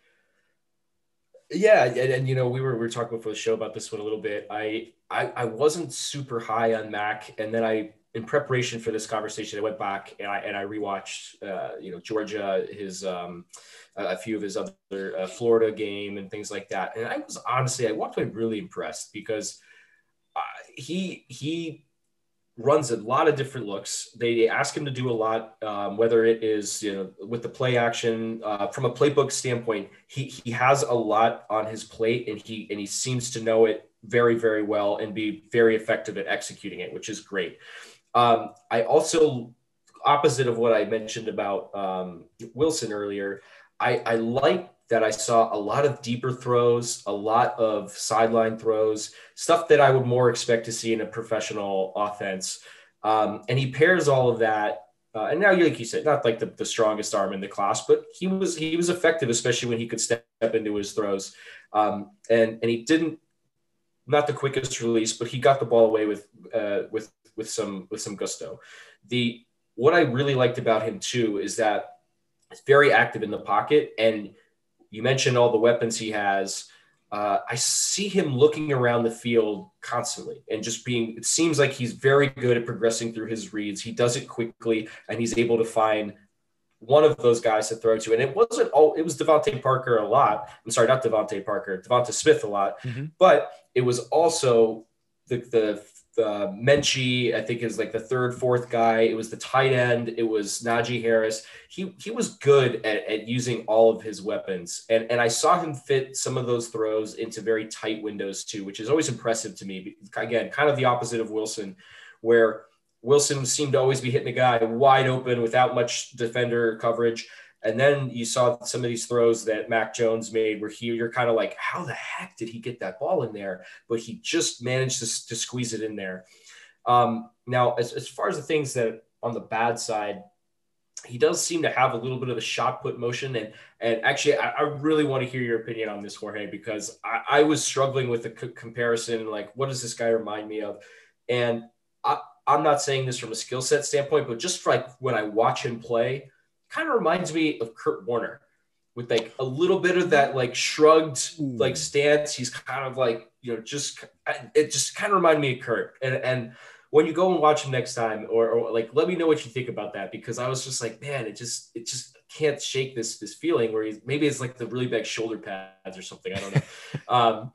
Yeah. And, and, you know, we were, we were talking before the show about this one a little bit. I, I, I wasn't super high on Mac. And then I, in preparation for this conversation, I went back and I, and I rewatched, uh, you know, Georgia, his, um, a few of his other uh, Florida game and things like that. And I was honestly, I walked away really impressed because uh, he, he runs a lot of different looks. They ask him to do a lot, um, whether it is, you know, with the play action, uh, from a playbook standpoint, he, he has a lot on his plate and he, and he seems to know it very, very well and be very effective at executing it, which is great. Um, I also, opposite of what I mentioned about um, Wilson earlier, I, I like that I saw a lot of deeper throws, a lot of sideline throws, stuff that I would more expect to see in a professional offense. Um, and he pairs all of that. Uh, and now, like you said, not like the, the strongest arm in the class, but he was he was effective, especially when he could step into his throws. Um, and and he didn't, not the quickest release, but he got the ball away with uh, with with some with some gusto. The what I really liked about him too is that he's very active in the pocket, and you mentioned all the weapons he has. Uh, I see him looking around the field constantly and just being, it seems like he's very good at progressing through his reads. He does it quickly and he's able to find one of those guys to throw to. And it wasn't all, it was Devontae Parker a lot. I'm sorry, not Devontae Parker, Devonta Smith a lot, mm-hmm. but it was also the, the, Uh, Menchie, I think, is like the third, fourth guy. It was the tight end. It was Najee Harris. He he was good at, at using all of his weapons. And, and I saw him fit some of those throws into very tight windows too, which is always impressive to me. Again, kind of the opposite of Wilson, where Wilson seemed to always be hitting a guy wide open without much defender coverage. And then you saw some of these throws that Mac Jones made where he, you're kind of like, how the heck did he get that ball in there? But he just managed to, to squeeze it in there. Um, now, as, as far as the things that on the bad side, he does seem to have a little bit of a shot put motion. And, and actually, I, I really want to hear your opinion on this, Jorge, because I, I was struggling with the c- comparison. Like, what does this guy remind me of? And I, I'm not saying this from a skill set standpoint, but just like when I watch him play, kind of reminds me of Kurt Warner with like a little bit of that like shrugged Ooh. like stance. He's kind of like, you know, just, it just kind of reminded me of Kurt. And, and when you go and watch him next time, or, or like, let me know what you think about that, because I was just like, man, it just, it just can't shake this, this feeling where he's, maybe it's like the really big shoulder pads or something. I don't know. um,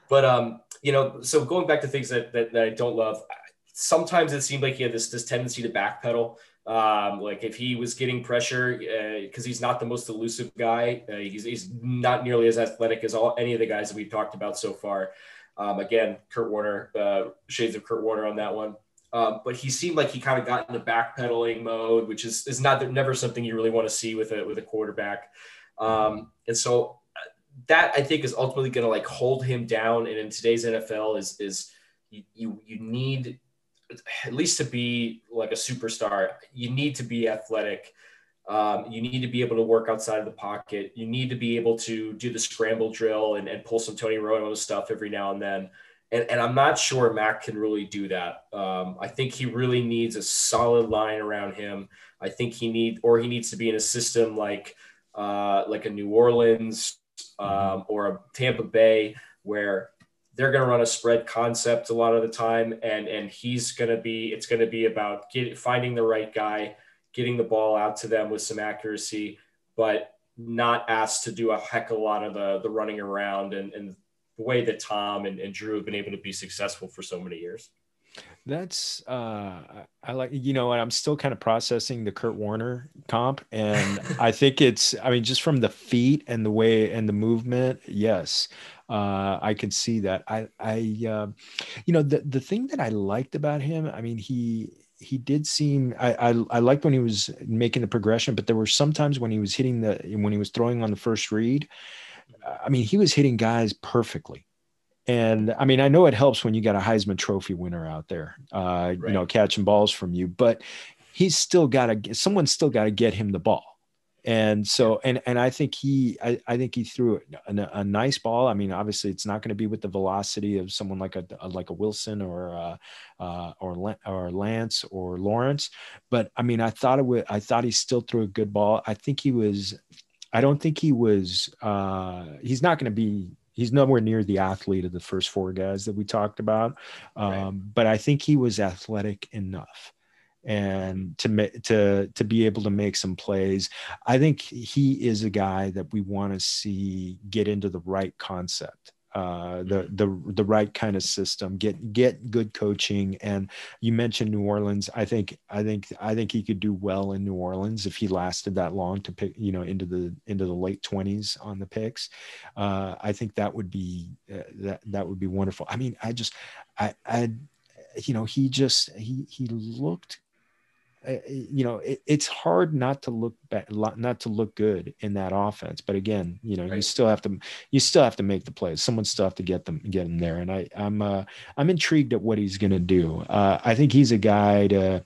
But um, you know, so going back to things that that, that I don't love, sometimes it seemed like he had this this tendency to backpedal. Um, like if he was getting pressure, because uh, he's not the most elusive guy, uh, he's he's not nearly as athletic as all any of the guys that we've talked about so far. Um, again, Kurt Warner, uh, shades of Kurt Warner on that one. Um, but he seemed like he kind of got into backpedaling mode, which is is not never something you really want to see with a with a quarterback. Um, and so that I think is ultimately going to like hold him down. And in today's N F L is, is you, you, you need at least to be like a superstar, you need to be athletic. Um, you need to be able to work outside of the pocket. You need to be able to do the scramble drill and, and pull some Tony Romo stuff every now and then. And, and I'm not sure Mac can really do that. Um, I think he really needs a solid line around him. I think he need, or he needs to be in a system like, uh, like a New Orleans um, or a Tampa Bay, where they're going to run a spread concept a lot of the time. And, and he's going to be, it's going to be about get, finding the right guy, getting the ball out to them with some accuracy, but not asked to do a heck of a lot of the, the running around and, and the way that Tom and, and Drew have been able to be successful for so many years. That's uh I like, you know, and I'm still kind of processing the Kurt Warner comp, and I think it's, I mean, just from the feet and the way and the movement, yes, uh I could see that. I I uh, you know, the the thing that I liked about him, I mean, he he did seem, I, I I liked when he was making the progression, but there were sometimes when he was hitting the when he was throwing on the first read, I mean, he was hitting guys perfectly. And I mean, I know it helps when you got a Heisman Trophy winner out there, uh, right. you know, catching balls from you, but he's still got to, someone's still got to get him the ball. And so, and, and I think he, I, I think he threw a, a nice ball. I mean, obviously it's not going to be with the velocity of someone like a, like a Wilson or, uh, uh, or, or Lance or Lawrence. But I mean, I thought it would, I thought he still threw a good ball. I think he was, I don't think he was, uh, he's not going to be, he's nowhere near the athlete of the first four guys that we talked about. Um, right. But I think he was athletic enough and to, to, to be able to make some plays. I think he is a guy that we want to see get into the right concept, uh, the, the, the right kind of system, get, get good coaching. And you mentioned New Orleans. I think, I think, I think he could do well in New Orleans if he lasted that long to pick, you know, into the, into the late twenties on the picks. Uh, I think that would be, uh, that, that would be wonderful. I mean, I just, I, I, you know, he just, he, he looked, Uh, you know, it, it's hard not to look bad, not to look good in that offense. But again, you know, right. you still have to, you still have to make the plays. Someone still have to get them, get him there. And I, I'm, uh, I'm intrigued at what he's going to do. Uh, I think he's a guy to.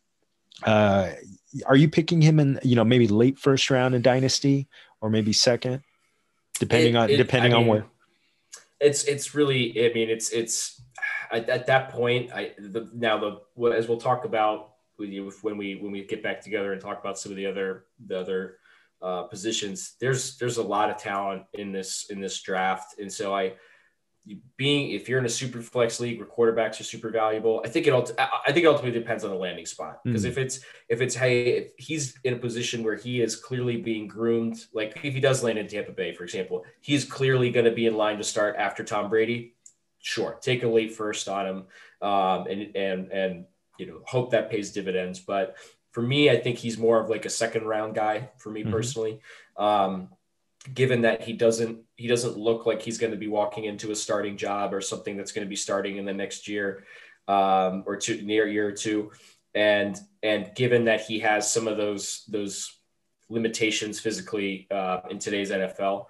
Uh, are you picking him in, you know, maybe late first round in Dynasty, or maybe second, depending it, on it, depending I mean, on where? It's it's really, I mean, it's it's at, at that point. I the, now the as we'll talk about. With you when we when we get back together and talk about some of the other the other uh, positions, there's there's a lot of talent in this in this draft, and so I being if you're in a super flex league where quarterbacks are super valuable, I think it I think it ultimately depends on the landing spot, because mm. if it's if it's hey if he's in a position where he is clearly being groomed, like if he does land in Tampa Bay, for example, he's clearly going to be in line to start after Tom Brady. Sure, take a late first on him, um, and and and. you know, hope that pays dividends. But for me, I think he's more of like a second round guy for me mm-hmm. personally. Um, given that he doesn't, he doesn't look like he's going to be walking into a starting job or something that's going to be starting in the next year um, or two near year or two. And, and given that he has some of those, those limitations physically uh, in today's N F L,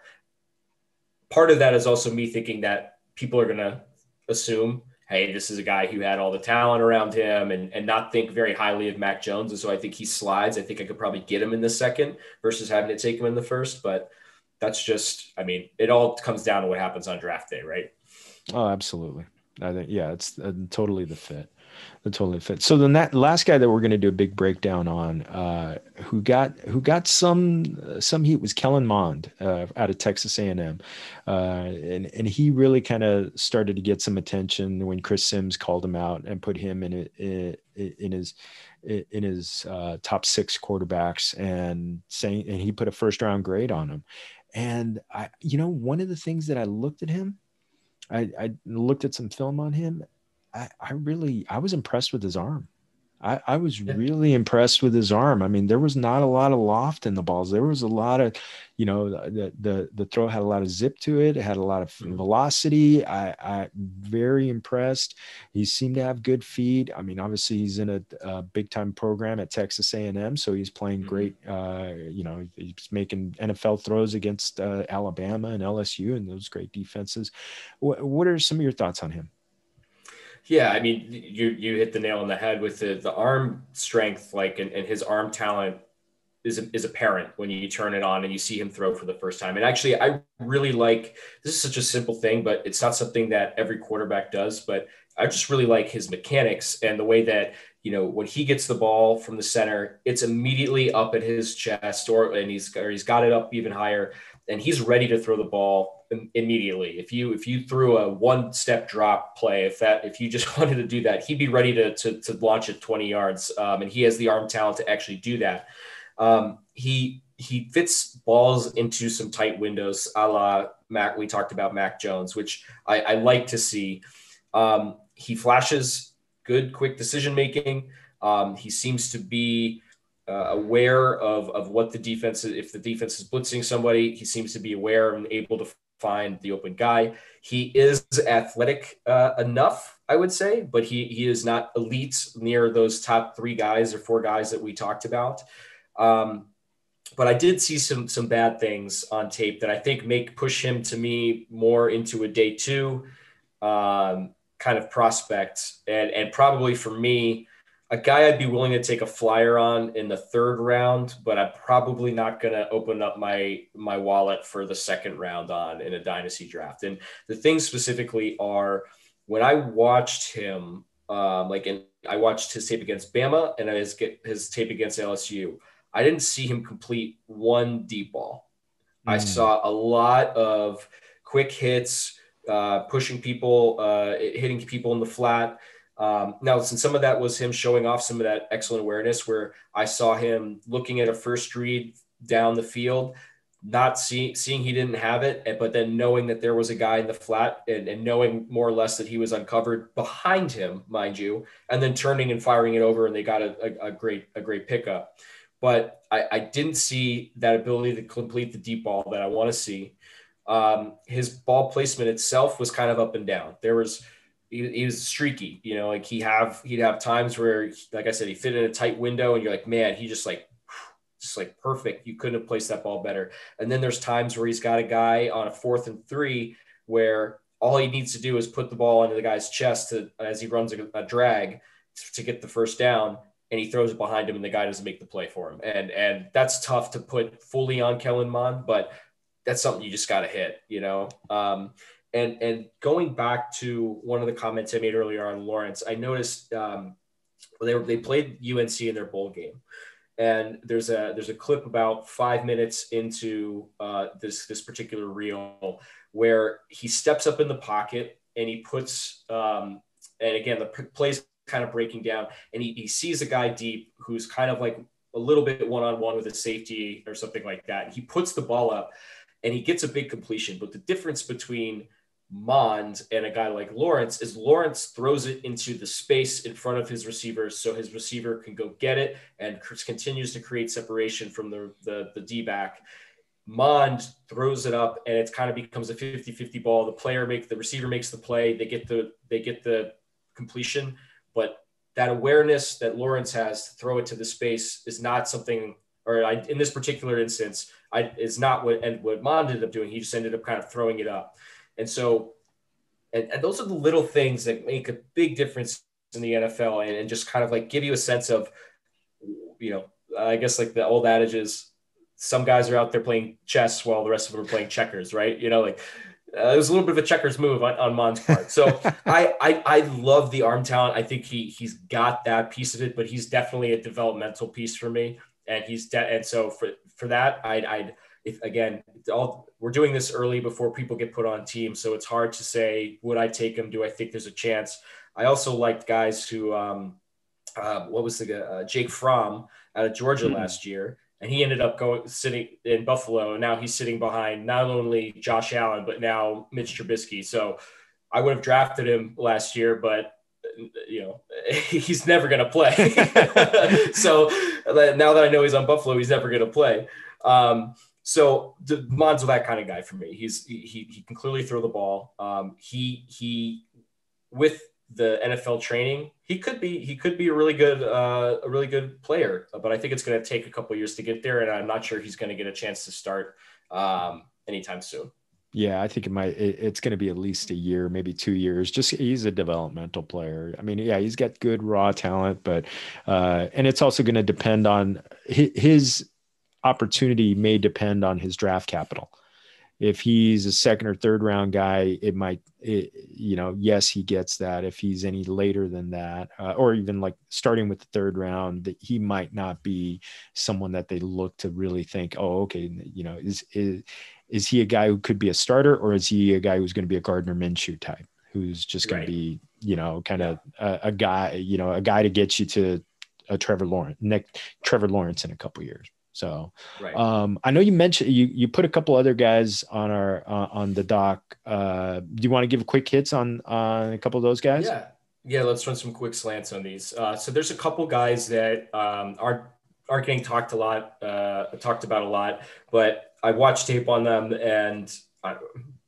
part of that is also me thinking that people are going to assume, hey, this is a guy who had all the talent around him, and, and not think very highly of Mac Jones. And so I think he slides. I think I could probably get him in the second versus having to take him in the first. But that's just, I mean, it all comes down to what happens on draft day, right? Oh, absolutely. I think, yeah, it's uh, totally the fit. The totally fit. So then that last guy that we're going to do a big breakdown on, uh, who got who got some uh, some heat was Kellen Mond uh, out of Texas A and M, uh, and and he really kind of started to get some attention when Chris Sims called him out and put him in in, in his in his uh, top six quarterbacks, and saying and he put a first round grade on him. And I, you know, one of the things that I looked at him, I, I looked at some film on him. I, I really, I was impressed with his arm. I, I was Yeah. really impressed with his arm. I mean, there was not a lot of loft in the balls. There was a lot of, you know, the the the throw had a lot of zip to it. It had a lot of Mhm. velocity. I I very impressed. He seemed to have good feet. I mean, obviously he's in a, a big time program at Texas A and M, so he's playing Mhm. great. Uh, you know, he's making N F L throws against uh, Alabama and L S U and those great defenses. What what are some of your thoughts on him? Yeah, I mean, you you hit the nail on the head with the the arm strength, like and, and his arm talent is is apparent when you turn it on and you see him throw for the first time. And actually, I really like this is such a simple thing, but it's not something that every quarterback does. But I just really like his mechanics and the way that you know when he gets the ball from the center, it's immediately up at his chest, or and he's or he's got it up even higher, and he's ready to throw the ball immediately. If you if you threw a one step drop play, if that if you just wanted to do that, he'd be ready to to, to launch it twenty yards, um, and he has the arm talent to actually do that. Um, he he fits balls into some tight windows, a la Mac. We talked about Mac Jones, which I, I like to see. Um, he flashes good, quick decision making. Um, he seems to be uh, aware of of what the defense is. If the defense is blitzing somebody, he seems to be aware and able to find the open guy. He is athletic uh, enough, I would say, but he he is not elite near those top three guys or four guys that we talked about. Um, but I did see some some bad things on tape that I think make push him to me more into a day two um, kind of prospect, and and probably for me, a guy I'd be willing to take a flyer on in the third round, but I'm probably not going to open up my my wallet for the second round on in a dynasty draft. And the things specifically are when I watched him, um, like in I watched his tape against Bama and his his tape against L S U. I didn't see him complete one deep ball. I Mm. saw a lot of quick hits, uh, pushing people, uh, hitting people in the flat. Um, now, since some of that was him showing off some of that excellent awareness, where I saw him looking at a first read down the field, not seeing seeing he didn't have it, but then knowing that there was a guy in the flat and, and knowing more or less that he was uncovered behind him, mind you, and then turning and firing it over, and they got a, a, a great a great pickup. But I, I didn't see that ability to complete the deep ball that I want to see. Um, his ball placement itself was kind of up and down. There was he, he was streaky, you know, like he have he'd have times where, like I said, he fit in a tight window, and you're like, man, he just like just like perfect. You couldn't have placed that ball better. And then there's times where he's got a guy on a fourth and three where all he needs to do is put the ball into the guy's chest to, as he runs a, a drag to get the first down, and he throws it behind him and the guy doesn't make the play for him. And and that's tough to put fully on Kellen Mond, but that's something you just got to hit, you know? Um, and, and going back to one of the comments I made earlier on Lawrence, I noticed um, they, were, they played U N C in their bowl game. And there's a there's a clip about five minutes into uh, this this particular reel where he steps up in the pocket and he puts um, and again the play's kind of breaking down, and he, he sees a guy deep who's kind of like a little bit one-on-one with a safety or something like that. And he puts the ball up and he gets a big completion. But the difference between Mond and a guy like Lawrence is Lawrence throws it into the space in front of his receivers so his receiver can go get it and continues to create separation from the, the, the D-back. Mond throws it up and it kind of becomes a fifty-fifty ball. The player makes the receiver makes the play. They get the they get the completion, but that awareness that Lawrence has to throw it to the space is not something, or I, in this particular instance, I is not what and what Mond ended up doing. He just ended up kind of throwing it up. And so, and, and those are the little things that make a big difference in the N F L and, and just kind of like give you a sense of, you know, I guess like the old adage is some guys are out there playing chess while the rest of them are playing checkers, right? You know, like uh, it was a little bit of a checkers move on, on Mond's part. So I, I I love the arm talent. I think he he's got that piece of it, but he's definitely a developmental piece for me. And he's de- and so for for that, I'd I'd if again all we're doing this early before people get put on teams, so it's hard to say would I take him? Do I think there's a chance? I also liked guys who um, uh, what was the uh, Jake Fromm out of Georgia Mm. last year, and he ended up going sitting in Buffalo, and now he's sitting behind not only Josh Allen but now Mitch Trubisky. So I would have drafted him last year, but you know, he's never going to play. So now that I know he's on Buffalo, he's never going to play. Um, so Mond's that kind of guy for me. He's he he can clearly throw the ball. Um, he he with the N F L training, he could be he could be a really good uh, a really good player. But I think it's going to take a couple of years to get there, and I'm not sure he's going to get a chance to start um, anytime soon. Yeah, I think it might. It, it's going to be at least a year, maybe two years. Just he's a developmental player. I mean, yeah, he's got good raw talent, but uh, and it's also going to depend on his, his opportunity. May depend on his draft capital. If he's a second or third round guy, it might, it, you know, yes, he gets that. If he's any later than that, uh, or even like starting with the third round, that he might not be someone that they look to really think, oh, okay, you know, is is. Is he a guy who could be a starter, or is he a guy who's going to be a Gardner Minshew type, who's just going right. to be, you know, kind of yeah. a, a guy, you know, a guy to get you to a Trevor Lawrence, Nick, Trevor Lawrence in a couple of years. So right. um, I know you mentioned you you put a couple other guys on our uh, on the doc. Uh, do you want to give a quick hits on on a couple of those guys? Yeah, yeah. Let's run some quick slants on these. Uh, so there's a couple guys that um, are aren't getting talked a lot, uh, talked about a lot, but I watched tape on them, and I,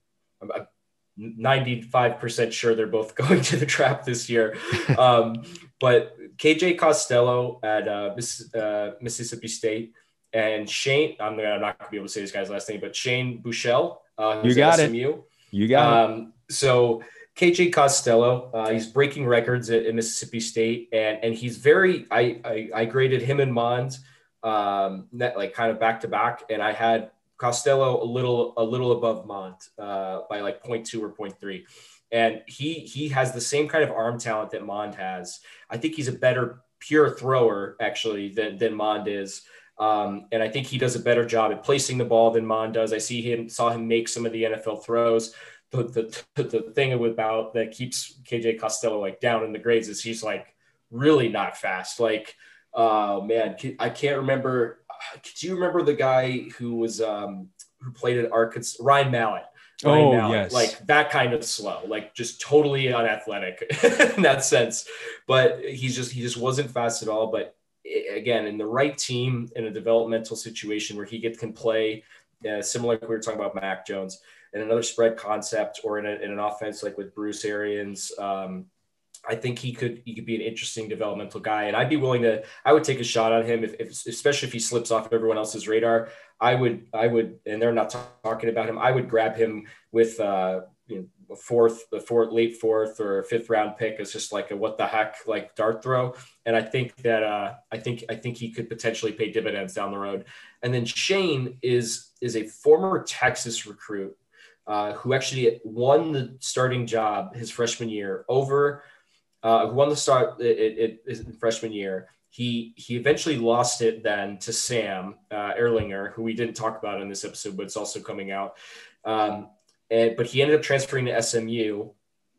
I'm ninety-five percent sure they're both going to the draft this year. Um, but K J Costello at uh, Miss, uh, Mississippi State, and Shane, I'm, I'm not going to be able to say this guy's last name, but Shane Buechele, uh, who's you got at S M U. It. You got um, it. So K J Costello, uh, he's breaking records at, at Mississippi State, and and he's very. I I, I graded him and Mond, um, net, like kind of back to back, and I had Costello a little a little above Mont uh, by like zero point two or zero point three, and he he has the same kind of arm talent that Mond has. I think he's a better pure thrower actually than than Mond is, um, and I think he does a better job at placing the ball than Mond does. I see him saw him make some of the N F L throws. The the the thing about that keeps K J Costello like down in the grades is he's like really not fast. Like, oh uh, man, I can't remember. Do you remember the guy who was um, who played at Arkansas? Ryan Mallett. Ryan oh Mallett, yes, like that kind of slow, like just totally unathletic in that sense. But he's just he just wasn't fast at all. But again, in the right team, in a developmental situation where he get can play, uh, similar like we were talking about Mac Jones, in another spread concept, or in, a, in an offense like with Bruce Arians. Um, I think he could he could be an interesting developmental guy, and I'd be willing to. I would take a shot on him, if, if especially if he slips off everyone else's radar. I would I would, and they're not talking about him. I would grab him with uh, you know, a fourth, the fourth, late fourth or fifth round pick as just like a what the heck like dart throw. And I think that uh, I think I think he could potentially pay dividends down the road. And then Shane is is a former Texas recruit uh, who actually won the starting job his freshman year over. Uh, who won the start it, it, it, freshman year. He he eventually lost it then to Sam uh, Erlinger, who we didn't talk about in this episode, but it's also coming out. Um, and but he ended up transferring to S M U.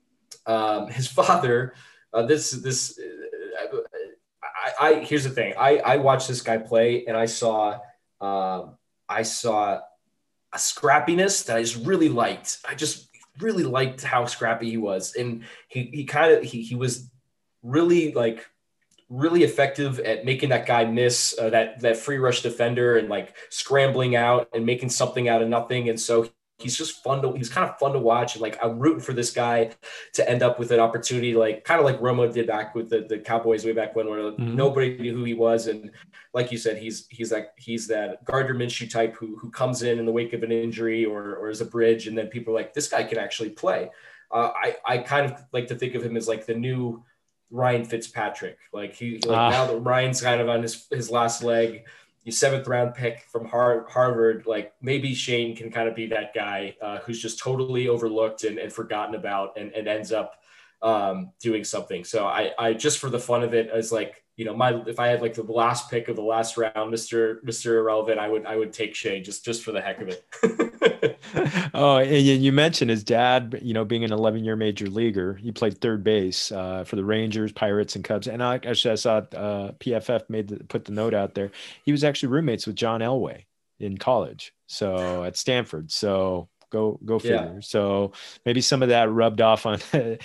Um, his father, uh, this this uh, I, I here's the thing. I I watched this guy play, and I saw um, I saw a scrappiness that I just really liked. I just really liked how scrappy he was. And he, he kind of, he, he was really like really effective at making that guy miss uh, that, that free rush defender and like scrambling out and making something out of nothing. And so he's just fun to, he's kind of fun to watch. And like, I'm rooting for this guy to end up with an opportunity, like kind of like Romo did back with the, the Cowboys way back when, where mm-hmm. nobody knew who he was. And like you said, he's, he's like, he's that Gardner Minshew type who, who comes in in the wake of an injury or, or as a bridge. And then people are like, this guy can actually play. Uh, I, I kind of like to think of him as like the new Ryan Fitzpatrick. Like he, like ah. now that Ryan's kind of on his, his last leg, seventh round pick from Harvard, like maybe Shane can kind of be that guy uh, who's just totally overlooked and, and forgotten about and, and ends up um, doing something. So I, I just for the fun of it, as like, you know, my, if I had like the last pick of the last round, Mister Mister Irrelevant, I would, I would take Shane just, just for the heck of it. Oh, and you mentioned his dad, you know, being an eleven year major leaguer. He played third base uh, for the Rangers, Pirates, and Cubs. And I actually I saw uh, P F F made the, put the note out there. He was actually roommates with John Elway in college. So at Stanford. So Go go Yeah. figure. So maybe some of that rubbed off on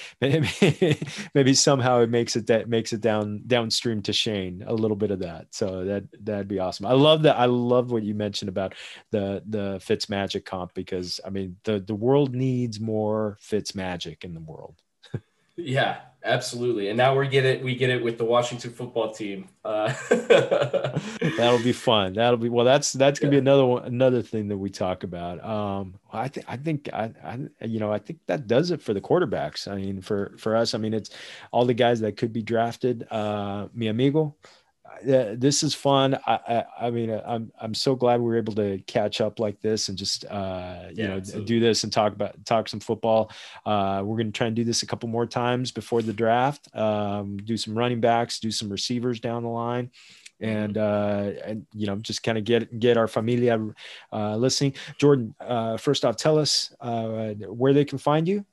maybe maybe somehow it makes it that makes it down downstream to Shane, a little bit of that. So that that'd be awesome. I love that. I love what you mentioned about the the Fitz Magic comp, because I mean the the world needs more Fitz Magic in the world. Yeah, absolutely. And now we get it. We get it with the Washington football team. Uh, That'll be fun. That'll be well. That's that's gonna yeah. be another one, another thing that we talk about. Um, I think I think I, I you know I think that does it for the quarterbacks. I mean, for for us, I mean, it's all the guys that could be drafted. Uh, mi amigo, uh, this is fun. I, I I mean, I'm I'm so glad we were able to catch up like this and just uh, you Yeah, know absolutely. do this and talk about talk some football. Uh, we're gonna try and do this a couple more times before the draft. Um, do some running backs, do some receivers down the line. And, uh, and, you know, just kind of get, get our familia, uh, listening. Jordan, uh, first off, tell us, uh, where they can find you.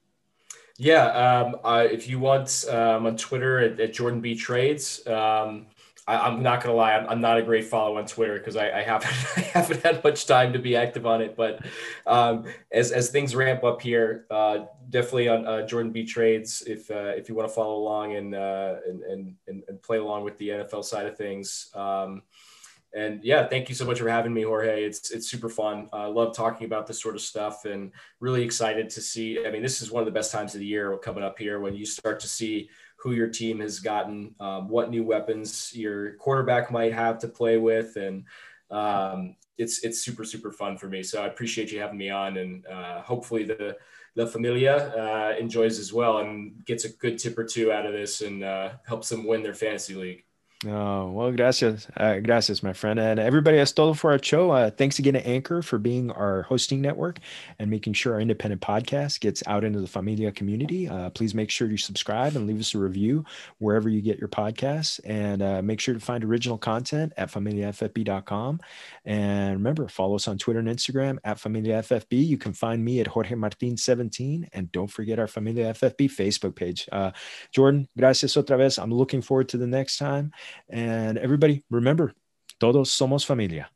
Yeah. Um, I, if you want, um, on Twitter at, at Jordan B Trades, um, I, I'm not gonna lie, I'm, I'm not a great follow on Twitter because I, I haven't I haven't had much time to be active on it. But um, as as things ramp up here, uh, definitely on uh, Jordan B Trades. If uh, if you want to follow along and, uh, and and and and play along with the N F L side of things. Um, and yeah, thank you so much for having me, Jorge. It's it's super fun. I uh, love talking about this sort of stuff, and really excited to see. I mean, this is one of the best times of the year coming up here when you start to see who your team has gotten, um, what new weapons your quarterback might have to play with, and um, it's it's super super fun for me. So I appreciate you having me on, and uh, hopefully the La Familia uh, enjoys as well and gets a good tip or two out of this, and uh, helps them win their fantasy league. Oh, well, gracias. Uh, gracias, my friend. And everybody, that's todo for our show. Uh, thanks again to Anchor for being our hosting network and making sure our independent podcast gets out into the Familia community. Uh, please make sure you subscribe and leave us a review wherever you get your podcasts. And uh, make sure to find original content at familia f f b dot com. And remember, follow us on Twitter and Instagram at familia f f b. You can find me at Jorge Martin seventeen. And don't forget our Familia F F B Facebook page. Uh, Jordan, gracias otra vez. I'm looking forward to the next time. And everybody, remember, todos somos familia.